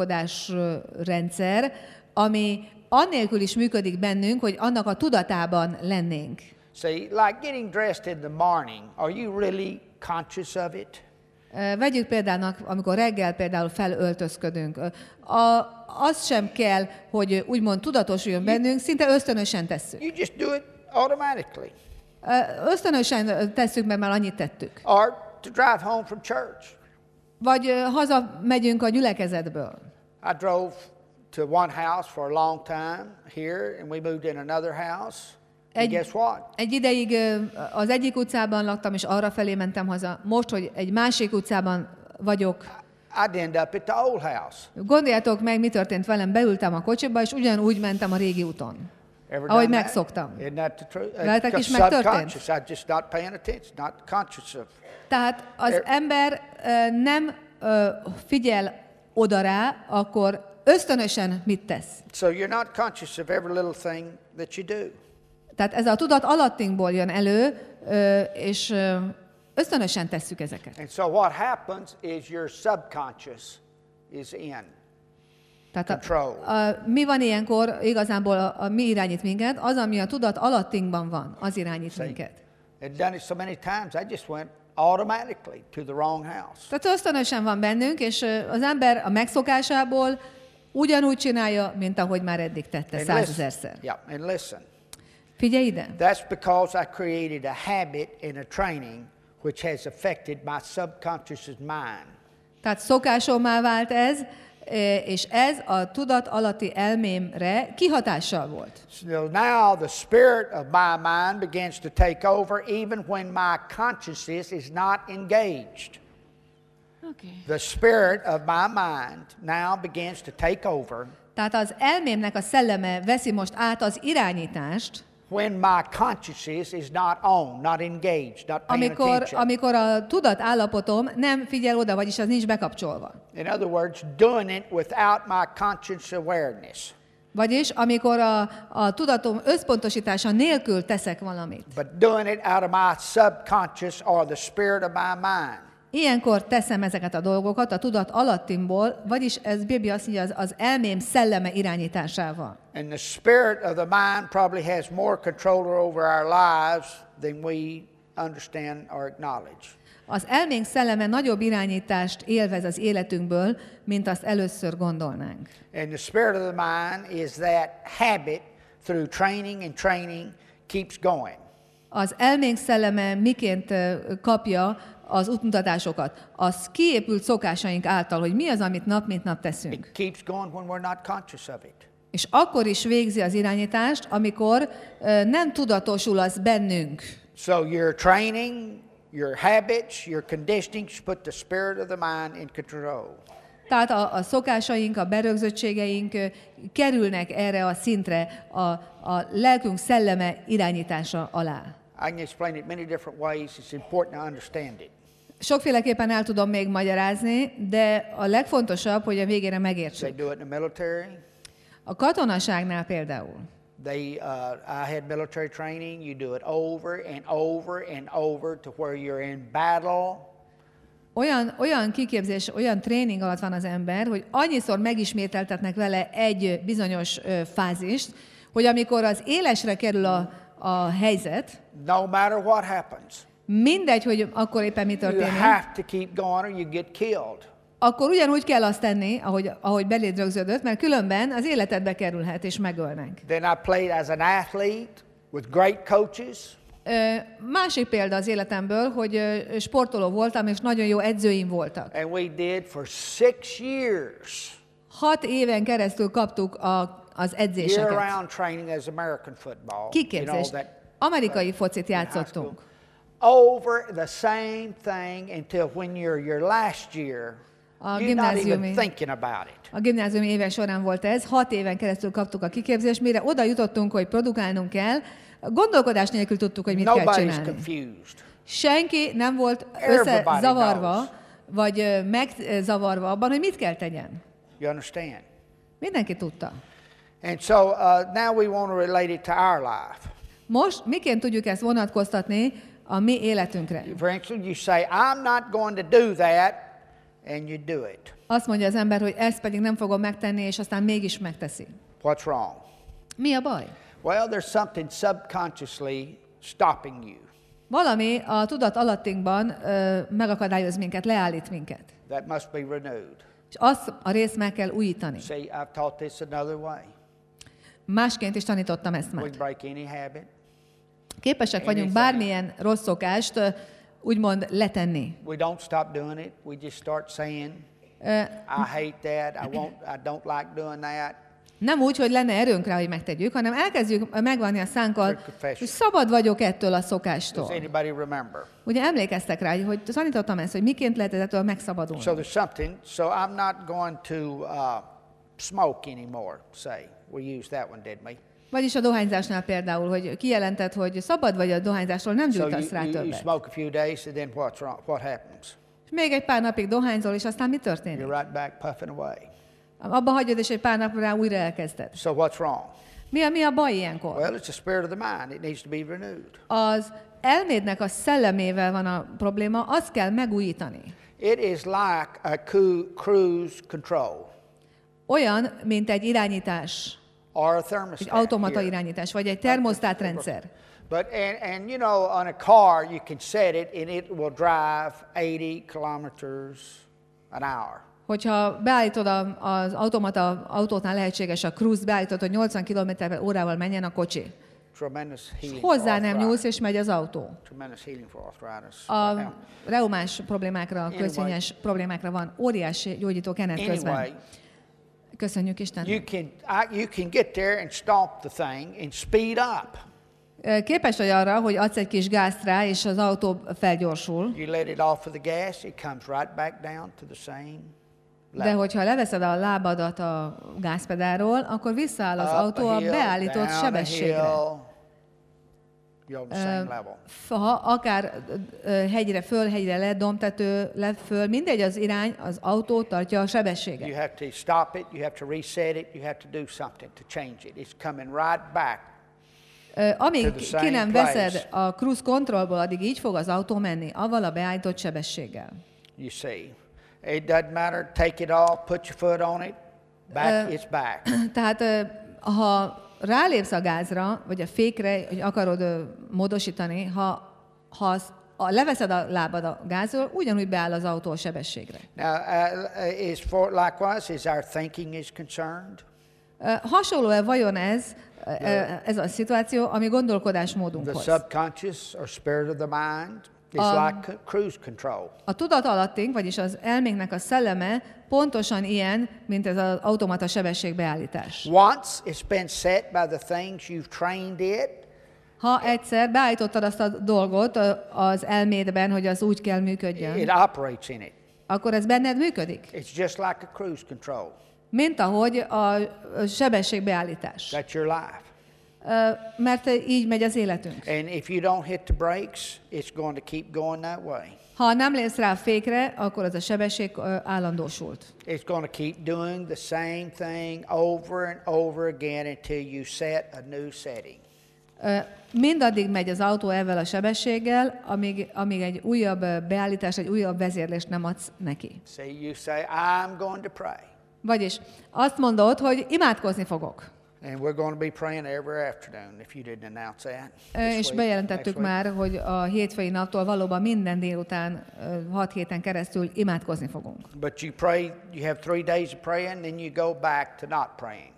gondolkodásrendszer, ami annélkül is működik bennünk, hogy annak a tudatában lennénk. See, like getting dressed in the morning, are you really conscious of it? Vegyük például, amikor reggel például felöltözködünk. A, az sem kell, hogy úgymond tudatosuljon bennünk, szinte ösztönösen tesszük. You just do it automatically. Ösztönösen tesszük, mert már annyit tettük. Or to drive home from church. Vagy haza megyünk a gyülekezetből. I drove to one house for a long time here, and we moved in another house. And guess what? Egy ideig az egyik utcában laktam, és arra felé mentem haza. Most, hogy egy másik utcában vagyok. I'd end up at the old house. Gondoljátok meg, mi történt velem. Beültem a kocsiba, és ugyanúgy mentem a régi úton. Ahogy megszoktam. Veletek is megtörtént? I'm just not paying attention, not conscious of. Tehát az ember nem figyel oda rá, akkor ösztönösen mit tesz. So you're not conscious of every little thing that you do. Tehát ez a tudat alattinkból jön elő, és ösztönösen tesszük ezeket. And so what happens is your subconscious is in Tehát control. A, a, mi van ilyenkor, igazából a, a mi irányít minket, az, ami a tudat alattinkban van, az irányít See, minket. I've done it so many times, I just went automatically to the wrong house. Tehát ösztönösen van bennünk, és az ember a megszokásából ugyanúgy csinálja, mint ahogy már eddig tette százezerszer. Yeah, and listen. Figyelj ide! That's because I created a habit and a training which has affected my subconscious mind. Tehát szokásommá vált ez, és ez a tudat alatti elmémre kihatással volt. So now the spirit of my mind begins to take over even when my consciousness is not engaged. Okay. The spirit of my mind now begins to take over. Tehát az elmémnek a szelleme veszi most át az irányítást, when my consciousness is not on, not engaged, not paying amikor, attention. amikor a tudat állapotom nem figyel oda, vagyis az nincs bekapcsolva. In other words, doing it without my conscious awareness. Vagyis amikor a, a tudatom összpontosítása nélkül teszek valamit. But doing it out of my subconscious or the spirit of my mind. Ilyenkor teszem ezeket a dolgokat a tudat alattimból, vagyis ez Biblia azt mondja, az, az elmém szelleme irányításával. And the spirit of the mind probably has more control over our lives than we understand or acknowledge. Az elménk szelleme nagyobb irányítást élvez az életünkből, mint azt először gondolnánk. And the spirit of the mind is that habit through training and training keeps going. Az elménk szelleme miként kapja az útmutatásokat? Az kiépült szokásaink által, hogy mi az, amit nap mint nap teszünk. It keeps going when we're not conscious of it. És akkor is végzi az irányítást, amikor nem tudatosul az bennünk. So your training, your habits, your conditionings put the spirit of the mind in control. Tehát a, a szokásaink, a berögzöttségeink kerülnek erre a szintre, a, a lelkünk szelleme irányítása alá. I can explain it many different ways. It's important to understand it. Sokféleképpen el tudom még magyarázni, de a legfontosabb, hogy a végére They megértsük. do it in the military. A katonaságnál például. They, uh, I had military training. You do it over and over and over to where you're in battle. Olyan, olyan kiképzés, olyan tréning alatt van az ember, hogy annyiszor megismételtetnek vele egy bizonyos ö, fázist, hogy amikor az élesre kerül a, a helyzet, No matter what happens, mindegy, hogy akkor éppen mi you történik, have to keep going or you get killed. akkor ugyanúgy kell azt tenni, ahogy, ahogy beléd rögződött, mert különben az életedbe kerülhet és megölnek. Then I played as an athlete with great coaches. Ö, másik példa az életemből, hogy ö, sportoló voltam, és nagyon jó edzőim voltak. And we did for six years. Hat éven keresztül kaptuk a, az edzéseket. Year-round training as American football. You know, Kiképzést. that Amerikai focit in high school. játszottunk. Over the same thing until when you're your last year, A you're not even gimnáziumi, thinking about it. a gimnáziumi évek során volt ez, hat éven keresztül kaptuk a kiképzést, mire oda jutottunk, hogy produkálnunk kell, gondolkodás nélkül tudtuk, hogy mit kell Nobody's csinálni. confused. Senki nem volt Everybody összezavarva, knows. vagy ö, megzavarva abban, hogy mit kell tegyen. You understand? Mindenki tudta. And so uh, now we want to relate it to our life. Most miként tudjuk ezt vonatkoztatni a mi életünkre? For instance, you say, I'm not going to do that, and you do it. Azt mondja az ember, hogy ezt pedig nem fogom megtenni, és aztán mégis megteszi. What's wrong? Mi a baj? Well, there's something subconsciously stopping you. Valami a tudat alattinkban ö, megakadályoz minket, leállít minket. That must be renewed. És azt a részt meg kell újítani. See, I've taught this another way. Másként is tanítottam ezt We már. break any habit. Képesek vagyunk Anything. bármilyen rossz szokást ö, úgymond letenni. We don't stop doing it. We just start saying, Ö, I hate that. I won't. I don't like doing that. Nem úgy, hogy lenne erőnk rá, hogy megtegyük, hanem elkezdjük megvanni a szánkkal, Good confession. hogy szabad vagyok ettől a Does szokástól. anybody remember? Ugye emlékeztek rá, hogy tanítottam ezt, hogy miként lehet ettől megszabadulni. So there's something. So I'm not going to uh, smoke anymore. Say we used that one, didn't we? Vagyis a dohányzásnál például, hogy kijelentett, hogy szabad vagy a dohányzásról, nem So you, gyújtasz rá you, you többet. smoke a few days, and then what's wrong? What happens? És még egy pár napig dohányzol, és aztán mi történik? You're right back puffing away. Abba hagyod, és egy pár napra rá újra elkezded. So what's wrong? Mi a, mi a baj ilyenkor? Well, it's the spirit of the mind. It needs to be renewed. Az elmédnek a szellemével van a probléma, azt kell megújítani. It is like a cu- cruise control Olyan, mint egy irányítás, or a egy thermostat. automata here. irányítás, vagy egy termosztátrendszer. But and, and you know, on a car you can set it and it will drive eighty kilometers an hour. Hogyha beállítod a, az automata autótnál lehetséges a cruise, beállítod, hogy nyolcvan kilométer órával menjen a kocsi. Tremendous healing. Hozzá for nem arthritis. nyúlsz, és megy az autó. Tremendous healing for arthritis. A Now, reumás problémákra, köszönjes problémákra van óriási gyógyító kenet közben. anyway, Köszönjük Isten. you can I, you can get there and stop the thing and speed up. Képes vagy arra, hogy adsz egy kis gázt rá, és az autó felgyorsul. You let it off of the gas, it comes right back down to the same De hogyha leveszed a lábadat a gázpedálról, akkor visszaáll az autó a beállított sebességre. Ha akár hegyre föl, hegyre le, dombtető le föl, mindegy az irány, az autó tartja a sebességet. You have to stop it, you have to reset it, you have to do something to change it. It's coming right back. Amíg ki nem veszed a cruise controlból, addig így fog az autó menni, avval a beállított sebességgel. You see, it doesn't matter, take it off, put your foot on it, back, uh, it's back. Tehát ha rálépsz a gázra, vagy a fékre, hogy akarod uh, módosítani, ha, ha a, leveszed a lábad a gázról, ugyanúgy beáll az autó a sebességre. Now, uh, is for likewise, is our thinking is concerned? Uh, hasonló-e vajon ez, uh, ez a szituáció, ami gondolkodásmódunkhoz? The subconscious or spirit of the mind is a, like cruise control. A tudat alattink, vagyis az elménknek a szelleme pontosan ilyen, mint ez az automata sebességbeállítás. Once it's been set by the things you've trained it, ha egyszer beállítottad azt a dolgot az elmédben, hogy az úgy kell működjön, it operates in it. Akkor ez benned működik. It's just like a cruise control. Mint ahogy a sebességbeállítás. That's your life. Uh, mert így megy az életünk. And if you don't hit the brakes, it's going to keep going that way. Ha nem lépsz rá a fékre, akkor az a sebesség uh, állandósult. It's going to keep doing the same thing over and over again until you set a new setting. Uh, mindaddig megy az autó ezzel a sebességgel, amíg, amíg egy újabb beállítás, egy újabb vezérlést nem adsz neki. See, you say, I'm going to pray. Vagyis azt mondod, hogy imádkozni fogok. And we're going to be praying every afternoon, if you didn't announce that. És bejelentettük már, hogy a hétfői naptól valóban minden délután hat héten keresztül imádkozni fogunk. But you pray, you have three days of praying, then you go back to not praying.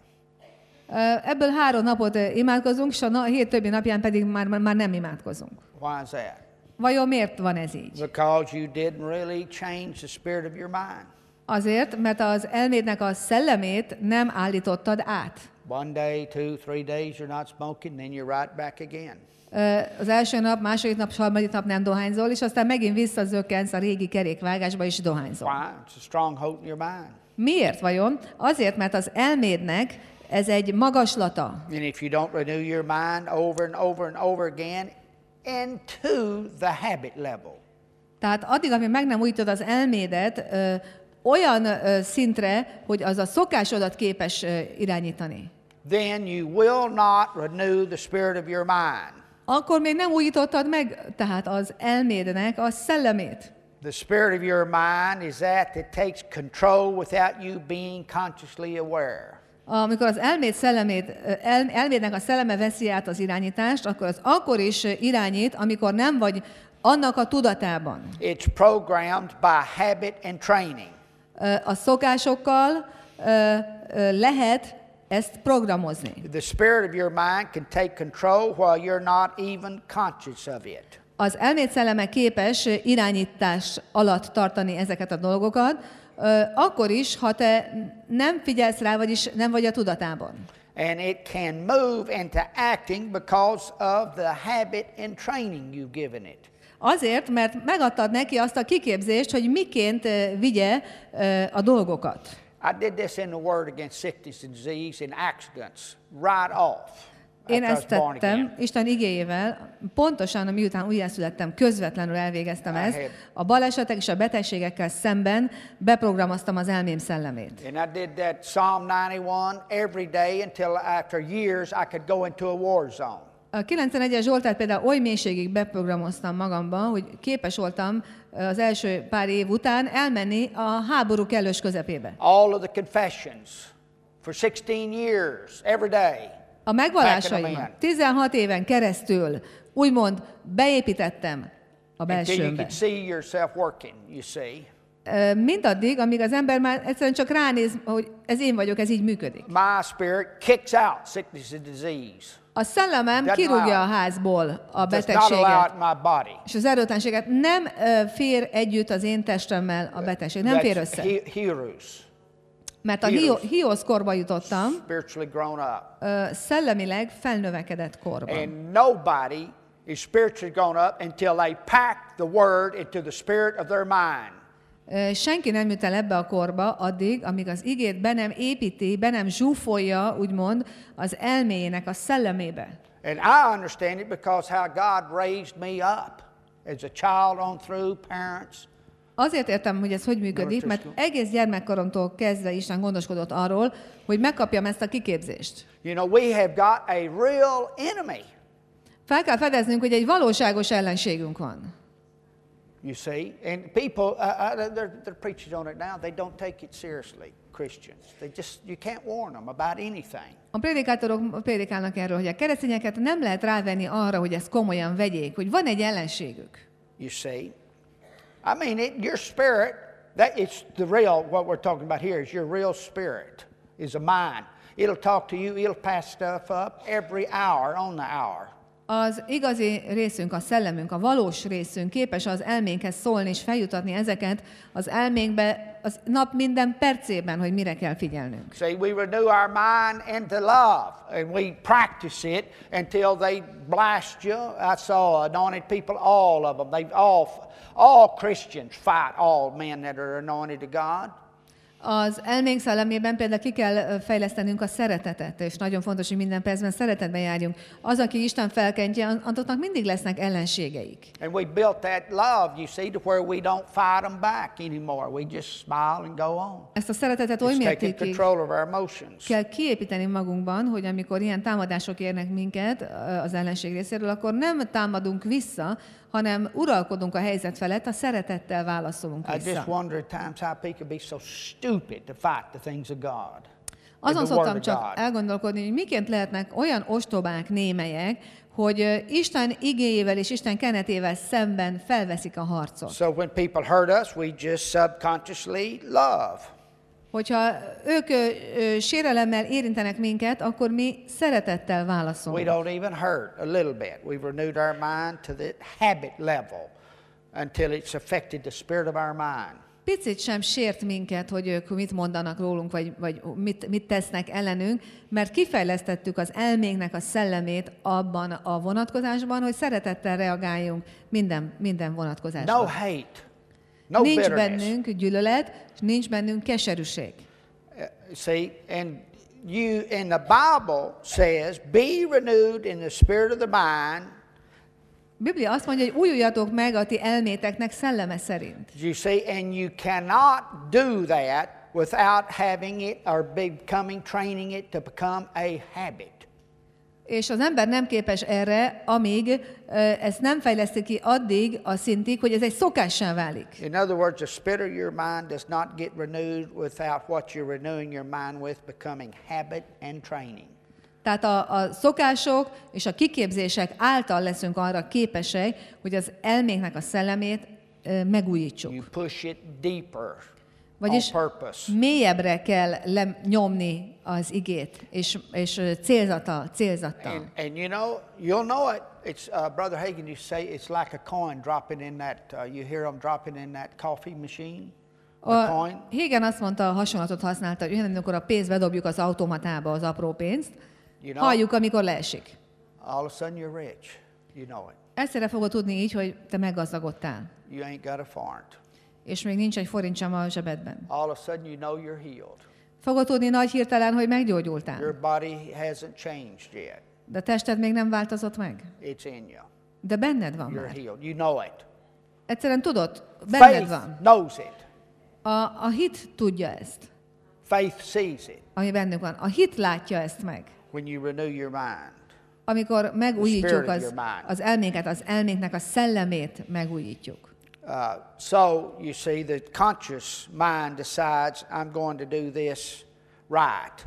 Ebből három napot imádkozunk, és a hét többi napján pedig már, már nem imádkozunk. Why is that? Vajon miért van ez így? Because you didn't really change the spirit of your mind. Azért, mert az elmédnek a szellemét nem állítottad át. One day, two, three days you're not smoking, then you're right back again. Az első nap, második nap, harmadik nap nem dohányzol, és aztán megint visszazökkensz a régi kerékvágásba, és dohányzol. Why? It's a stronghold in your mind. Miért vajon? Azért, mert az elmédnek ez egy magaslata. And if you don't renew your mind over and over and over again into the habit level. Tehát addig, amíg meg nem újítod az elmédet ö, olyan ö, szintre, hogy az a szokásodat képes ö, irányítani. Then you will not renew the spirit of your mind. Akkor még nem újítottad meg tehát az elmédnek a szellemét. The spirit of your mind is that that takes control without you being consciously aware. Amikor az elméd szellemét, el, elmédnek a szelleme veszi át az irányítást, akkor az akkor is irányít, amikor nem vagy annak a tudatában. It's programmed by habit and training. A szokásokkal lehet ezt programozni. The spirit of your mind can take control while you're not even conscious of it. Az elméd szelleme képes irányítás alatt tartani ezeket a dolgokat, akkor is, ha te nem figyelsz rá, vagyis nem vagy a tudatában. And it can move into acting because of the habit and training you've given it. Azért, mert megadtad neki azt a kiképzést, hogy miként vigye a dolgokat. I did this in the Word against sickness and disease and accidents right off. Én ezt tettem Isten igéjével, pontosan miután újjászülettem, közvetlenül elvégeztem ezt. A balesetek és a betegségekkel szemben beprogramoztam az elmém szellemét. And I did that Psalm ninety-one every day until after years I could go into a war zone. A kilencvenegyes Zsoltárt például oly mélységig beprogramoztam magamban, hogy képes voltam az első pár év után elmenni a háború kellős közepébe. All of the confessions for sixteen years every day. A megvallásaimat tizenhat éven keresztül úgymond beépítettem a belsőmbe. Mindaddig, amíg az ember már egyszerűen csak ránéz, hogy ez én vagyok, ez így működik. My spirit kicks out sickness and disease. A szellemem kirúgja a házból a betegséget és az erőtlenséget. Nem fér együtt az én testemmel a betegség, nem fér össze. Mert a hiosz korba jutottam, szellemileg felnövekedett korban. And nobody is spiritually grown up until they pack the word into the spirit of their mind. Senki nem jut el ebbe a korba addig, amíg az igét be nem építi, be nem zsúfolja, úgymond, az elméjének a szellemébe. And I understand it because how God raised me up as a child on through, parents. Azért értem, hogy ez hogy működik, mert egész gyermekkoromtól kezdve Isten gondoskodott arról, hogy megkapjam ezt a kiképzést. You know, we have got a real enemy. Fel kell fedeznünk, hogy egy valóságos ellenségünk van. You see, and people, uh, uh, they're, they're preaching on it now. They don't take it seriously, Christians. They just, you can't warn them about anything. A prédikátorok prédikálnak erről, hogy a keresztényeket nem lehet rávenni arra, hogy ezt komolyan vegyék, hogy van egy ellenségük. You see, I mean, it, your spirit, that it's the real, what we're talking about here is your real spirit, is a mind. It'll talk to you, it'll pass stuff up every hour on the hour. Az igazi részünk, a szellemünk, a valós részünk képes az elménkhez szólni és feljutatni ezeket az elménkbe az nap minden percében, hogy mire kell figyelnünk. See, we renew our mind into love, and we practice it until they blast you. I saw anointed people, all of them. They all, all Christians fight all men that are anointed to God. Az elménk szellemében például ki kell fejlesztenünk a szeretetet, és nagyon fontos, hogy minden percben szeretetben járjunk. Az, aki Isten felkentje, annak mindig lesznek ellenségeik. And we built that love, you see, to where we don't fight them back anymore. We just smile and go on. Ezt a szeretetet oly It's taking mértékig control of our emotions. kell kiépíteni magunkban, hogy amikor ilyen támadások érnek minket az ellenség részéről, akkor nem támadunk vissza, hanem uralkodunk a helyzet felett, a szeretettel válaszolunk I just vissza. wonder at times how people be so stupid to fight the things of God. Azon and the word szoktam of csak God. elgondolkodni, hogy miként lehetnek olyan ostobák, némelyek, hogy Isten igéjével és Isten kenetével szemben felveszik a harcot. So when people hurt us, we just subconsciously love. Hogyha ők ö, ö, sérelemmel érintenek minket, akkor mi szeretettel We válaszolunk. don't even hurt a little bit. We've renewed our mind to the habit level until it's affected the spirit of our mind. Picit sem sért minket, hogy ők mit mondanak rólunk, vagy, vagy mit, mit tesznek ellenünk, mert kifejlesztettük az elménknek a szellemét abban a vonatkozásban, hogy szeretettel reagáljunk minden, minden vonatkozásban. No hate. No Nincs bitterness. bennünk gyűlölet, és nincs bennünk keserűség. Uh, See, and you in the Bible says, be renewed in the spirit of the mind. A Biblia azt mondja, hogy újuljatok meg a ti elméteknek szelleme szerint. You see, and you cannot do that without having it or becoming, training it to become a habit. És az ember nem képes erre, amíg ö, ezt nem fejleszti ki addig a szintig, hogy ez egy szokássá válik. In other words, the spirit of your mind does not get renewed without what you're renewing your mind with becoming habit and training. Tehát a, a szokások és a kiképzések által leszünk arra képesek, hogy az elménknek a szellemét ö, megújítsuk. You push it deeper Vagyis on purpose. mélyebbre kell nyomni az igét, és, és célzata, célzattal. And, and you know, you'll know it. It's uh, Brother Hagin used to say it's like a coin dropping in that. Uh, you hear them dropping in that coffee machine. A A coin. Hagen azt mondta, a hasonlatot használta, hogy olyan, amikor a pénzt bedobjuk az automatába, az apró pénzt, You know, halljuk, amikor leesik. all of a sudden you're rich. You know it. Egyszerre fogod tudni így, hogy te meggazdagodtál, You ain't got a fart. és még nincs egy forint sem a zsebedben. All of a sudden you know you're healed. Fogod tudni nagy hirtelen, hogy meggyógyultál, Your body hasn't changed yet. de a tested még nem változott meg. It's in you. De benned van You're már. healed. You know it. Egyszerűen tudod, benned Faith van. knows it. A, a hit tudja ezt, Faith sees it ami bennünk van. A hit látja ezt meg. when you renew your mind. Amikor megújítjuk spirit of az, your mind. az elménket, az elménknek a szellemét megújítjuk. Uh, so, you see, the conscious mind decides, I'm going to do this right.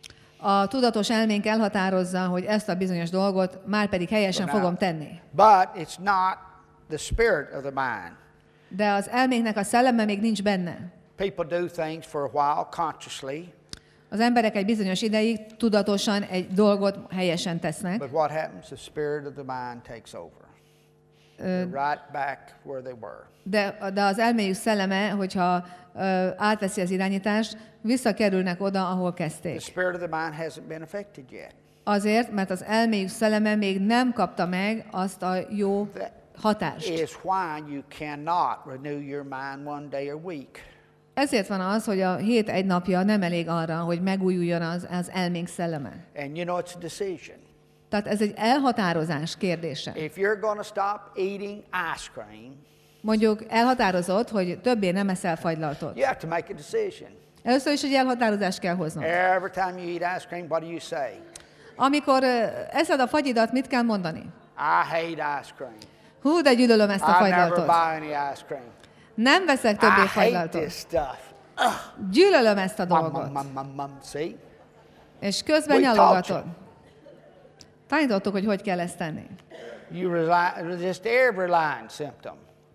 A tudatos elménk elhatározza, hogy ezt a bizonyos dolgot már pedig helyesen Well, now- fogom tenni. But it's not the spirit of the mind. De az elménknek a szelleme még nincs benne. People do things for a while consciously, Az emberek egy bizonyos ideig tudatosan egy dolgot helyesen tesznek, but what happens? The spirit of the mind takes over. They're right back where they were. de, de az elméjük szelleme, hogyha ö, átveszi az irányítást, visszakerülnek oda, ahol The kezdték. spirit of the mind hasn't been affected yet. Azért, mert az elméjük szelleme még nem kapta meg azt a jó That- hatást. is why you cannot renew your mind one day a week. Ezért van az, hogy a hét egy napja nem elég arra, hogy megújuljon az, az elménk szelleme. And you know it's a decision. Tehát ez egy elhatározás kérdése. If you're going to stop eating ice cream, Mondjuk elhatározott, hogy többé nem eszel fagylaltot. you have to make a decision. Először is egy elhatározást kell hoznod. Every time you eat ice cream, what do you say? Amikor ö, eszed a fagyidat, mit kell mondani? I hate ice cream. Hú, de gyűlölöm ezt a I never fagylaltot. buy any ice cream. Nem veszek többé I hate fagylaltot. this stuff. Gyűlölöm ezt a Mum, dolgot. mum, mum, mum, see? És közben We nyalogatod. taught Tanítottuk, hogy hogy kell ezt tenni. You resi- resist every lying symptom.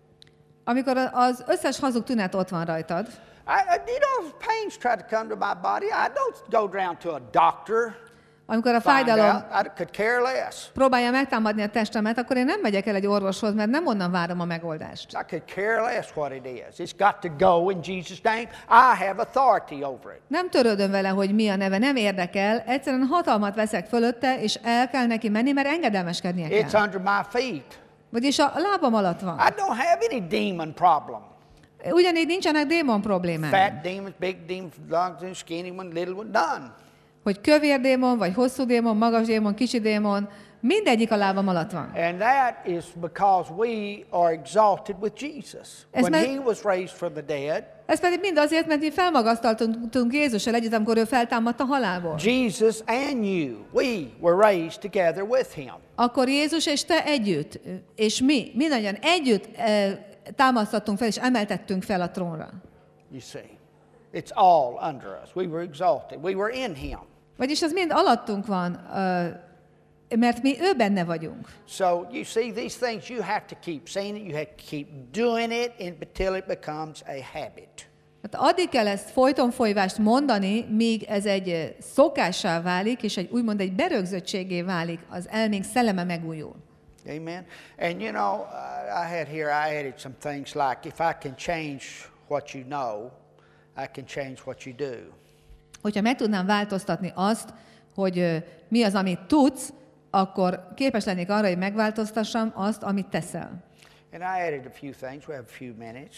Amikor az összes hazug tünet ott van rajtad, I, I- you know, if pains try to come to my body, I don't go down to a doctor. amikor a Find fájdalom out. I could care less. próbálja megtámadni a testemet, akkor én nem megyek el egy orvoshoz, mert nem onnan várom a megoldást. I could care less what it is. It's got to go in Jesus' name. I have authority over it. Nem törődöm vele, hogy mi a neve, nem érdekel, egyszerűen hatalmat veszek fölötte, és el kell neki menni, mert engedelmeskednie It's kell. under my feet. Vagyis a lábam alatt van. I don't have any demon problem. Ugyanígy nincsenek démon problémák. Fat demons, big demons, long demons, skinny one, little one, none. Hogy kövér démon, vagy hosszú démon, magas démon, kicsi démon, mindegyik a lábam alatt van. And that is because we are exalted with Jesus. Ez When mert- he was raised from the dead, Ez pedig mind azért, mert mi felmagasztaltunk Jézussal együtt, amikor ő feltámadt a halálból. Jesus and you, we were raised together with him. Akkor Jézus és te együtt, és mi, mindannyian együtt eh, támasztottunk fel, és emeltettünk fel a trónra. You see, it's all under us. We were exalted. We were in him. Vagyis az mind alattunk van, eh, mert mi ő benne vagyunk. So you see, these things you have to keep saying it. You have to keep doing it until it becomes a habit. Hát addig kell ezt folyton folyvást mondani, míg ez egy eh, szokássá válik, és egy úgymond egy berögzöttségé válik, az elménk szelleme megújul. Amen. And you know, I I had here, I added some things like if I can change what you know, I can change what you do. Hogyha meg tudnám változtatni azt, hogy eh, mi az, amit tudsz, akkor képes lennék arra, hogy megváltoztassam azt, amit teszel. And I added a few things. We have a few minutes.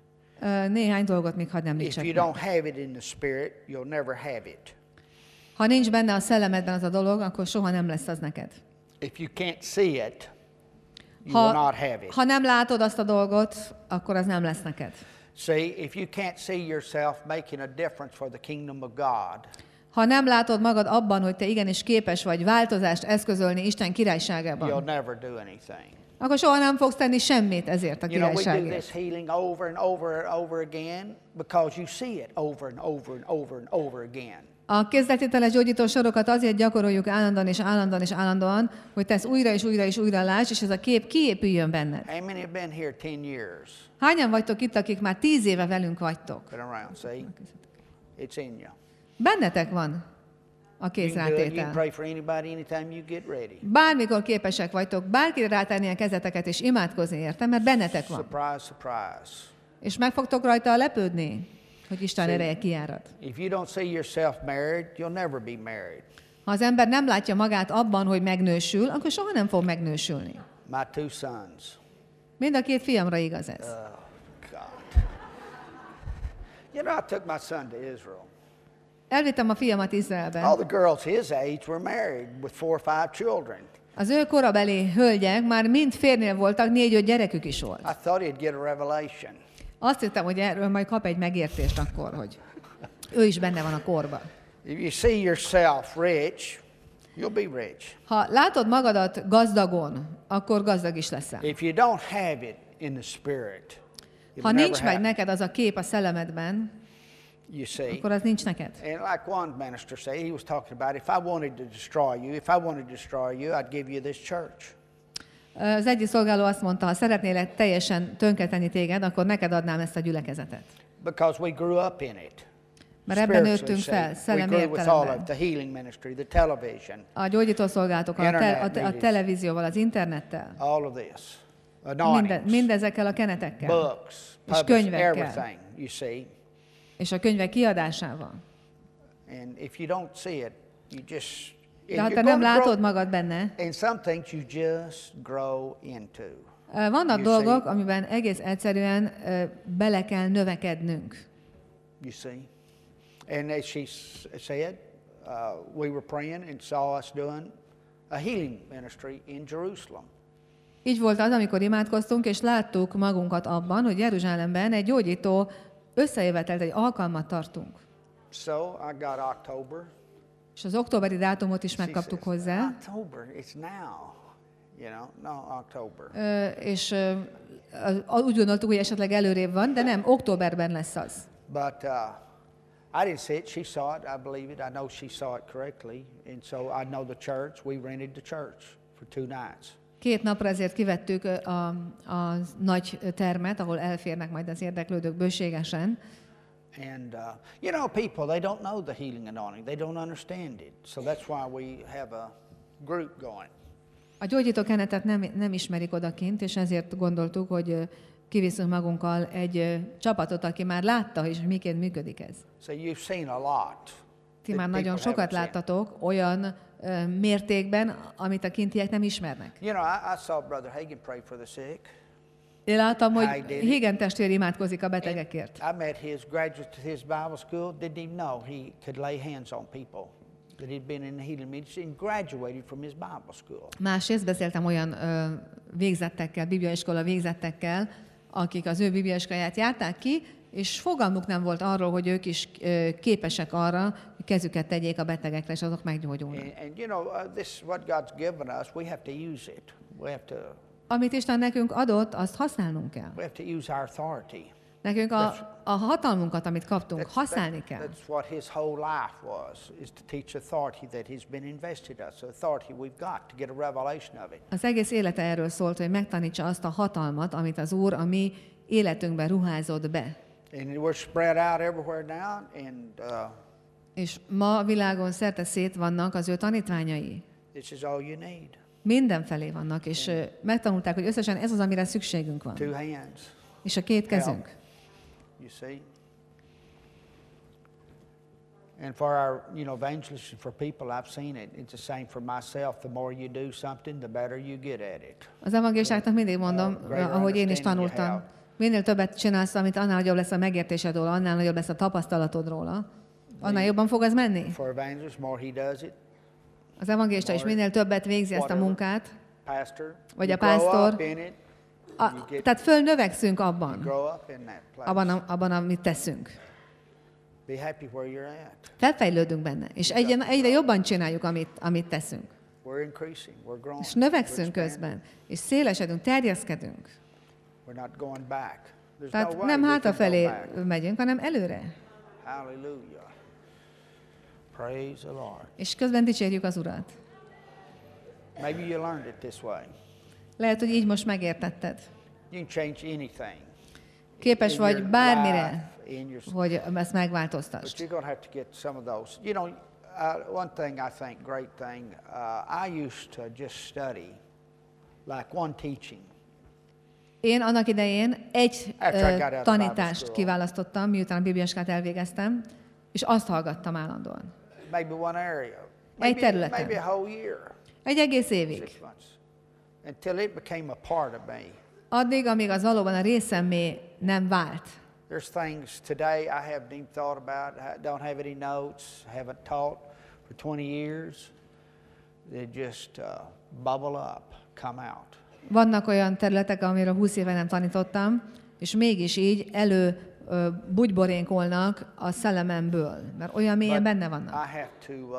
Eh, Néhány dolgot még hadd If említsek you meg. don't have it in the spirit, you'll never have it. Ha nincs benne a szellemedben az a dolog, akkor soha nem lesz az neked. If you can't see it, you will Ha, not have it. ha nem látod azt a dolgot, akkor az nem lesz neked. See, if you can't see yourself making a difference for the kingdom of God, Ha nem látod magad abban, hogy te igenis képes vagy változást eszközölni Isten you'll királyságában, never do anything. akkor soha nem fogsz tenni semmit ezért a You know, we do királyságért. this healing over and over and over again because you see it over and over and over and over again. A kézzeltételes gyógyító sorokat azért gyakoroljuk állandóan és állandóan és állandóan, hogy te ezt újra és újra és újra lásd, és ez a kép kiépüljön benned. How many have been here ten years? Hányan vagytok itt, akik már tíz éve velünk vagytok? Been around, see? It's in you. Bennetek van a You can do it. You can kézrátétel. pray for anybody anytime you get ready. Bármikor képesek vagytok, bárkire rátenni a kezeteket és imádkozni érte, mert bennetek van. Surprise, surprise. És meg fogtok rajta lepődni, hogy Isten ereje kiárad. If you don't see yourself married, you'll never be married. Ha az ember nem látja magát abban, hogy megnősül, akkor soha nem fog megnősülni. My two sons. Mind a két fiamra igaz ez. Oh, God. You know, I took my son to Israel. Elvittem a fiamat Izraelbe. All the girls his age were married with four or five children. Az ő korabeli hölgyek már mind férnél voltak, négy-öt gyerekük is volt. I thought he'd get a revelation. Azt hittem, hogy erről majd kap egy megértést akkor, hogy ő is benne van a korba. If you see yourself rich, you'll be rich. Ha látod magadat gazdagon, akkor gazdag is leszel. If you don't have it in the spirit, it Ha will nincs never meg happen. neked az a kép a szellemedben, You see? akkor az nincs neked. And like one minister said, he was talking about if I wanted to destroy you, if I wanted to destroy you, I'd give you this church. Az egyik szolgáló azt mondta, ha szeretnélek teljesen tönkretenni téged, akkor neked adnám ezt a gyülekezetet. Because we grew up in it. Mert ebben Spiritually, nőttünk fel, see. We szellemi grew with all of értelemben. the healing ministry, the television, A gyógyítószolgálatokkal, a, te, a, te, a Internet televízióval, az internettel, all of this. Minde, Anointings, mindezekkel a kenetekkel, books, és publish, könyvekkel. everything, you see. és a könyvek kiadásával. And if you don't see it, you just... De ha and te you're nem gonna látod grow- magad benne, And some things you just grow into. Vannak You dolgok, see? amiben egész egyszerűen ö, bele kell növekednünk. You see? And as she s- said, uh, we were praying and saw us doing a healing ministry in Jerusalem. Így volt az, amikor imádkoztunk, és láttuk magunkat abban, hogy Jeruzsálemben egy gyógyító összejövetelt, egy alkalmat tartunk. So I got October. És az októberi dátumot is She megkaptuk says, hozzá. October, it's now. You know, no, October. Ö, és ö, úgy gondoltuk, hogy esetleg előrébb van, de nem, októberben lesz az. But uh, I didn't see it. She saw it. I believe it. I know she saw it correctly. And so I know the church. We rented the church for two nights. Két napra ezért kivettük a, a nagy termet, ahol elférnek majd az érdeklődők bőségesen. And, uh, you know, people, they don't know the healing anointing. They don't understand it. So that's why we have a group going. A gyógyító kenetet nem, nem ismerik odakint, és ezért gondoltuk, hogy ö, kiviszünk magunkkal egy ö, csapatot, aki már látta, és miként működik ez. So you've seen a lot. Ti that már nagyon people sokat haven't seen. láttatok olyan ö, mértékben, amit a kintiek nem ismernek. You know, I, I saw Brother Hagin pray for the sick. Én láttam, hogy I did it. Higgin testvér imádkozik a And betegekért. I met his graduate to his Bible school. Didn't even know he could lay hands on people. That he'd been in the healing ministry and graduated from his Bible school. Másrészt beszéltem olyan ö, végzettekkel, bibliaiskola végzettekkel, akik az ő bibliaiskoláját járták ki, és fogalmuk nem volt arról, hogy ők is ö, képesek arra, hogy kezüket tegyék a betegekre, és azok meggyógyulnak. And, and you know, uh, this is what God's given us. We have to use it. We have to Amit Isten nekünk adott, azt használnunk kell. we have to use our authority. Nekünk a, a hatalmunkat, amit kaptunk, használni that- kell. that's what his whole life was, is to teach authority that he's been invested us. So authority we've got to get a revelation of it. Az egész élete erről szólt, hogy megtanítsa azt a hatalmat, amit az Úr a mi életünkben ruházott be. And we're spread out everywhere now, and uh, És ma a világon szerte szét vannak az ő tanítványai. this is all you need. Mindenfelé vannak, és ö, megtanulták, hogy összesen ez az, amire szükségünk van. Two hands, És a két kezünk. you see. And for our, you know, evangelism for people, I've seen it. It's the same for myself. The more you do something, the better you get at it. Az evangéliságnak mindig mondom, Uh, greater ahogy én is understanding you tanultam, minél többet csinálsz, amit annál nagyobb lesz a megértésed róla, annál nagyobb lesz a tapasztalatod róla, annál jobban fog ez menni. For evangelist, more he does it, Az evangélista is minél többet végzi ezt a munkát, pastor, Vagy you a grow pásztor. up in it, a, you get, tehát fölnövekszünk abban, grow up in that place. abban, a- abban, amit teszünk. Be happy where you're at. Felfejlődünk benne, és egyre, egyre jobban csináljuk, amit, amit teszünk. We're increasing, we're growing. És we're növekszünk expanding. közben, és szélesedünk, terjeszkedünk. We're not going back. There's no Tehát way nem we can go hátrafelé back. megyünk, hanem előre. Hallelujah. Praise the Lord. És közben dicsérjük az Urat. Maybe you learned it this way. Lehet, hogy így most megértetted. You can change anything. Képes in vagy your bármire, life, in your, hogy ezt but megváltoztasd. you're going to have to get some of those. You know, uh, one thing I think, great thing, uh, I used to just study like one teaching. Én annak idején egy After I got ö, out of Bible tanítást school. kiválasztottam, miután a bibliaskát elvégeztem, és azt hallgattam állandóan. Maybe one area. Maybe, területen. maybe a whole year. Egy egész évig. Six months. Until it became a part of me. Addig, amíg az valóban a részemmé nem vált. There's things today I haven't even thought about, I don't have any notes, haven't taught for twenty years. They just uh, bubble up, come out. Vannak olyan területek, amiről húsz éve nem tanítottam, és mégis így elő ö, bugyborénkolnak a szellememből, mert olyan mélyen benne I vannak. have to uh,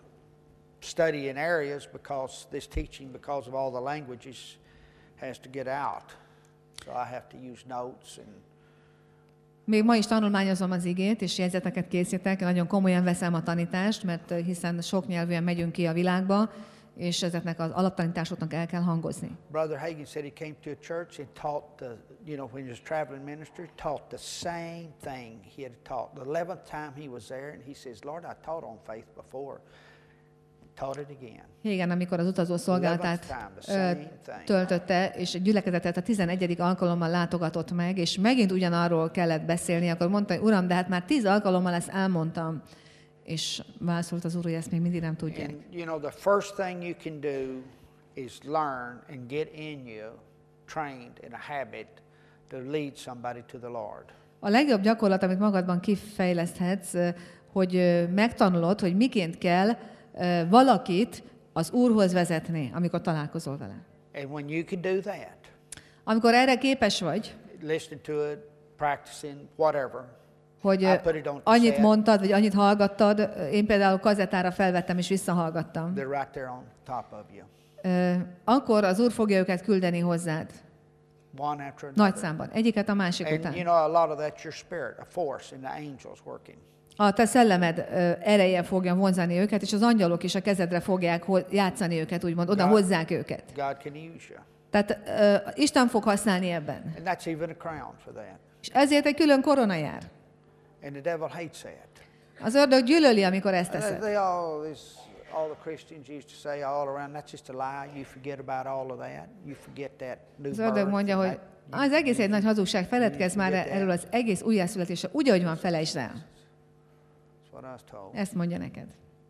study in areas because this teaching, because of all the languages, has to get out. So I have to use notes and Még ma is tanulmányozom az igét, és jegyzeteket készítek, nagyon komolyan veszem a tanítást, mert hiszen sok nyelvűen megyünk ki a világba, és ezeknek az alaptanításoknak el kell hangozni. Brother Hagin said he came to a church and taught the, you know, when he was traveling ministry, taught the same thing he had taught. The eleventh time he was there, and he says, Lord, I taught on faith before. Taught it again. Igen, amikor az utazó szolgálatát ö, töltötte, és a gyülekezetet a tizenegyedik alkalommal látogatott meg, és megint ugyanarról kellett beszélni, akkor mondta, hogy Uram, de hát már tíz alkalommal ezt elmondtam. És válaszolt az Úr, hogy ezt még mindig nem tudják. And you know, the first thing you can do is learn and get in you trained in a habit to lead somebody to the Lord. A legjobb gyakorlat, amit magadban kifejleszthetsz, hogy megtanulod, hogy miként kell valakit az Úrhoz vezetni, amikor találkozol vele. And when you can do that, amikor erre képes vagy, listening to it, practicing, whatever, hogy annyit mondtad, vagy annyit hallgattad, én például kazettára felvettem és visszahallgattam. They're right there on top of you. Akkor az Úr fogja őket küldeni hozzád. One after another. Nagy számban. Egyiket a másik And után. you know, a lot of that's your spirit, a force, and the angels working. A te szellemed ereje fogja vonzani őket, és az angyalok is a kezedre fogják játszani őket, úgymond, oda God, hozzák őket. God can use you. Tehát uh, Isten fog használni ebben. And that's even a crown for that. És ezért egy külön korona jár. And the devil hates that. Az ördög gyűlöli, amikor ezt And teszed. they all, this, all the Christians used to say all around, that's just a lie. You forget about all of that. You forget that new Az ördög birth mondja, and hogy that- az egész egy nagy hazugság, feledkezz már forget that. erről az egész újjászületésre, úgy, ahogy van, felejtsd el. That's what I was told. Ezt mondja neked.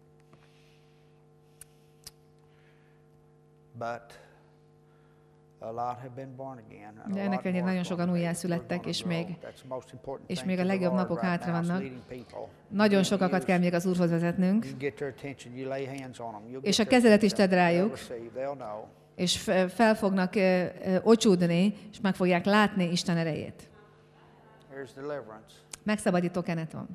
But a lot have been born again. and a De ennek lot ellenére more nagyon is sokan gonna be. újjászülettek, We're és gonna még- grow. That's the most important és thing még a to the legjobb Lord napok right hátra now is vannak. leading people. Nagyon You sokakat use- kell még az Úrhoz vezetnünk, You get their attention, you lay hands on them. You'll És get a their kezelet is attention. tedd rájuk. They'll receive, they'll know. és f- fel fognak ö, ö, ocsúdni, és meg fogják látni Isten erejét. Here's deliverance. Megszabadító kenet van.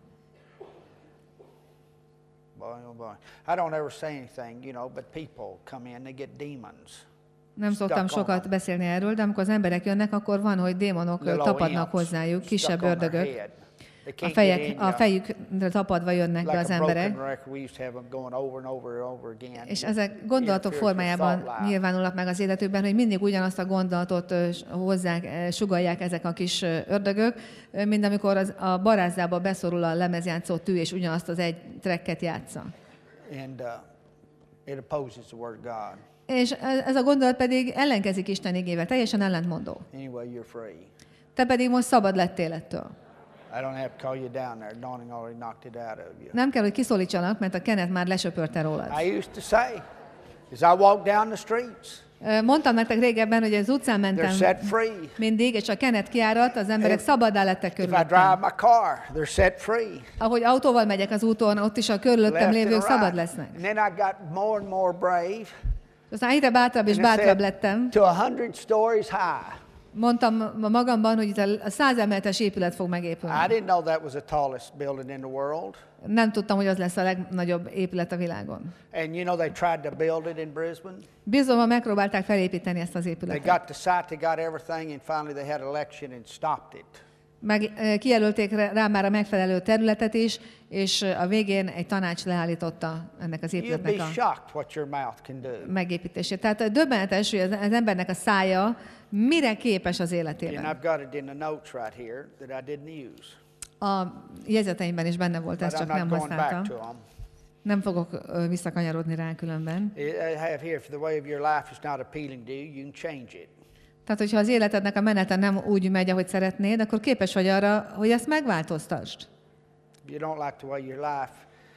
Boy, oh boy. I don't ever say anything, you know, but people come in, they get demons. Nem szoktam Stuck on sokat them. beszélni erről, de amikor az emberek jönnek, akkor van, hogy démonok ö, Little tapadnak imps hozzájuk, stuck kisebb on their ördögök. head. They A, can't fejek, get in a you. fejükre tapadva jönnek be Like az a broken emberek, record, we used to have them going over and over and over again. és It ezek gondolatok interferes with formájában thought life. nyilvánulnak meg az életükben, hogy mindig ugyanazt a gondolatot ö, s- hozzák, ö, sugallják ezek a kis ö, ördögök, ö, mint amikor az, a barázdába beszorul a lemezjátszó tű, és ugyanazt az egy tracket játsza. And uh, it opposes the word of God. És ez a gondolat pedig ellenkezik Isten igével, teljesen ellentmondó. Anyway, you're free. Te pedig most szabad lettél ettől. I don't have to call you down there. Dawning already knocked it out of you. Nem kell, hogy kiszólítsanak, mert a kenet már lesöpörte rólad. I used to say, as I walk down the streets, Ö, Mondtam nektek régebben, hogy az utcán they're mentem set free. mindig, és a kenet kiárat, az emberek If- szabaddá lettek If I körülöttem. drive my car, they're set free. Ahogy autóval megyek az úton, ott is a körülöttem Left lévők and szabad right. lesznek. And then I got more and more brave. Aztán egyre bátrabb és And it bátrabb said, lettem. to a hundred stories high. Mondtam ma- magamban, hogy itt a száz emeletes épület fog I megépülni. didn't know that was the tallest building in the world. Nem tudtam, hogy az lesz a legnagyobb épület a világon. And you know, they tried to build it in Brisbane. Bizonyban megpróbálták felépíteni ezt az They épületet. got the site, they got everything, and finally they had election and stopped it. Meg eh, kijelölték rá rá már a megfelelő területet is, és eh, a végén egy tanács leállította ennek az You'd épületnek be a shocked what your mouth can do. megépítését. Tehát eh, döbbenetes, hogy az, az embernek a szája mire képes az And életében. I've got it in the notes right here that I didn't use. A jegyzeteimben is benne volt ez, But I'm csak nem not going back használtam. to them. Nem fogok ö, visszakanyarodni rá különben. I have here, for the way of your life is not appealing to you, you can change it. Tehát, hogyha az életednek a menete nem úgy megy, ahogy szeretnéd, akkor képes vagy arra, hogy ezt megváltoztasd. If you don't like the way your life,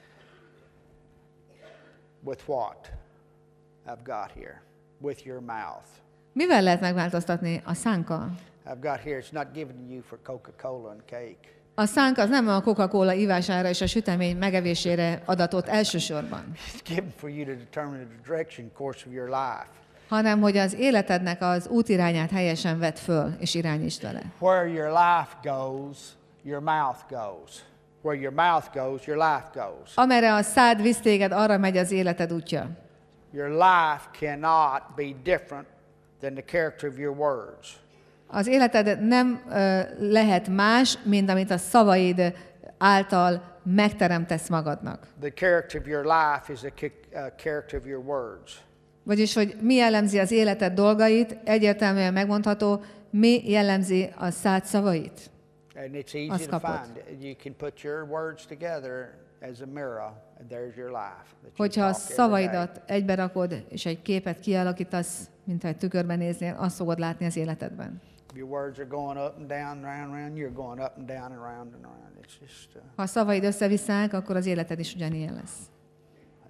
with what I've got here? With your mouth. Mivel lehet megváltoztatni? A szánkkal. I've got here, it's not given you for Coca-Cola and cake. A szánk az nem a Coca-Cola ivására és a sütemény megevésére adatott elsősorban, It's given for you to determine the direction, course of your life. hanem hogy az életednek az útirányát helyesen vedd föl és irányítsd vele. Where your life goes, your mouth goes. Where your mouth goes, your life goes. Amerre a szád visz téged, arra megy az életed útja. Your life cannot be different than the character of your words. Az életed nem ö, lehet más, mint amit a szavaid által megteremtesz magadnak. The character of your life is the ki- uh, character of your words. Vagyis, hogy mi jellemzi az életed dolgait, egyértelműen megmondható, mi jellemzi a szád szavait. And it's easy Azt to kapod. find. You can put your words together as a mirror, and there's your life. that you Hogyha a talk every day. szavaidat egybe rakod, és egy képet kialakítasz, mint ha egy tükörben néznél, azt fogod látni az életedben. Your words are going up and down, round, round. You're going up and down and round and round. It's just, uh, Ha a szavaid összevisszák, akkor az életed is ugyanilyen lesz.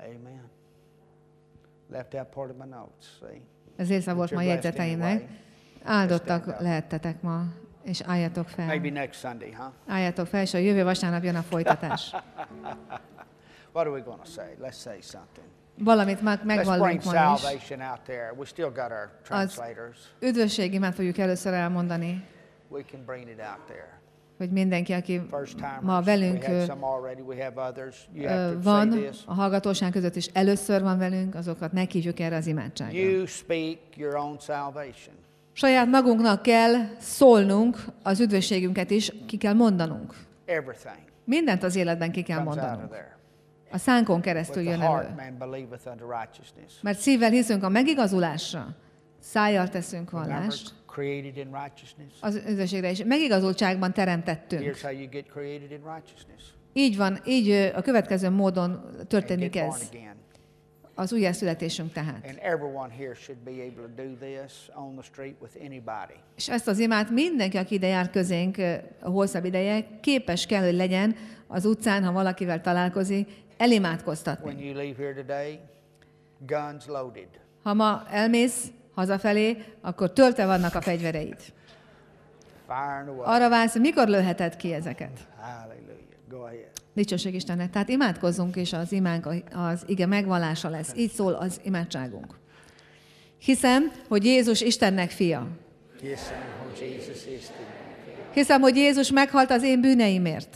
amen. Left out part of my notes. See, Ez része volt But ma a you're blessed jegyzeteimnek. anyway. Áldottak lehettetek ma, és álljatok fel. Maybe next Sunday, huh? Álljatok fel, és a jövő vasárnap jön a folytatás. What are we going to say? Let's say something. Valamit meg Let's bring megvallunk ma is. salvation out there. We still got our Az translators. üdvösségimát fogjuk először elmondani, We can bring it out there. hogy mindenki, aki First timers. ma velünk We had ö, some already. We have others. You ö, have to say van, this. a hallgatóság között is először van velünk, azokat meghívjuk erre az imádságra. You speak your own salvation. Saját magunknak kell szólnunk az üdvösségünket is, ki kell mondanunk. Everything Mindent az életben ki kell comes out of mondanunk. there. A szánkon With keresztül the jön heart elő. man believeth unto righteousness. Mert szívvel hiszünk a megigazulásra, szájjal teszünk Remember, vallást, created in righteousness. az üdvösségre is. Megigazultságban teremtettünk. Here's how you get created in righteousness. Így van, így ö, a következő módon And történik get born ez. again. Az újjászületésünk tehát. And everyone here should be able to do this on the street with anybody. És ezt az imát mindenki, aki ide jár közénk ö, a hosszabb ideje, képes kell, hogy legyen az utcán, ha valakivel találkozik, elimádkoztatni. When you leave here today, guns loaded. Ha ma elmész hazafelé, akkor töltve vannak a fegyvereid. Firing away. Arra vársz, hogy mikor lőheted ki ezeket. Hallelujah. Go ahead. Dicsőség Istennek. Tehát imádkozzunk, és az imánk az ige megvallása lesz. Így szól az imádságunk. Hiszem, hogy Jézus Istennek fia. Yes, sir. Jesus is the Hiszem, hogy Jézus meghalt az én bűneimért.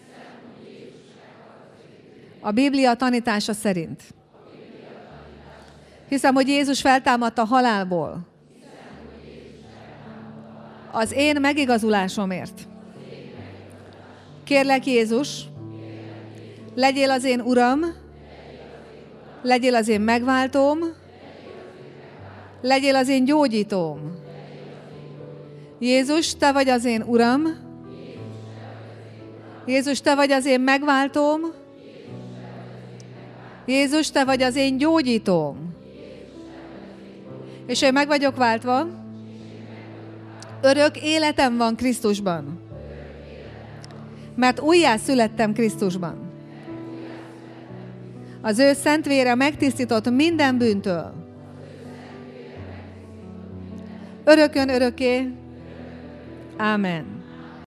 A Biblia tanítása szerint. Hiszem, hogy Jézus feltámadt a halálból. Az én megigazulásomért. Kérlek, Jézus, legyél az én Uram, legyél az én megváltóm, legyél az én gyógyítóm. Jézus, te vagy az én Uram, Jézus, te vagy az én megváltóm, Jézus, te vagy az én gyógyítóm. És én meg vagyok váltva, örök életem van Krisztusban, mert újjá születtem Krisztusban. Az ő szent vére megtisztított minden bűntől. Örökön örökké. Ámen.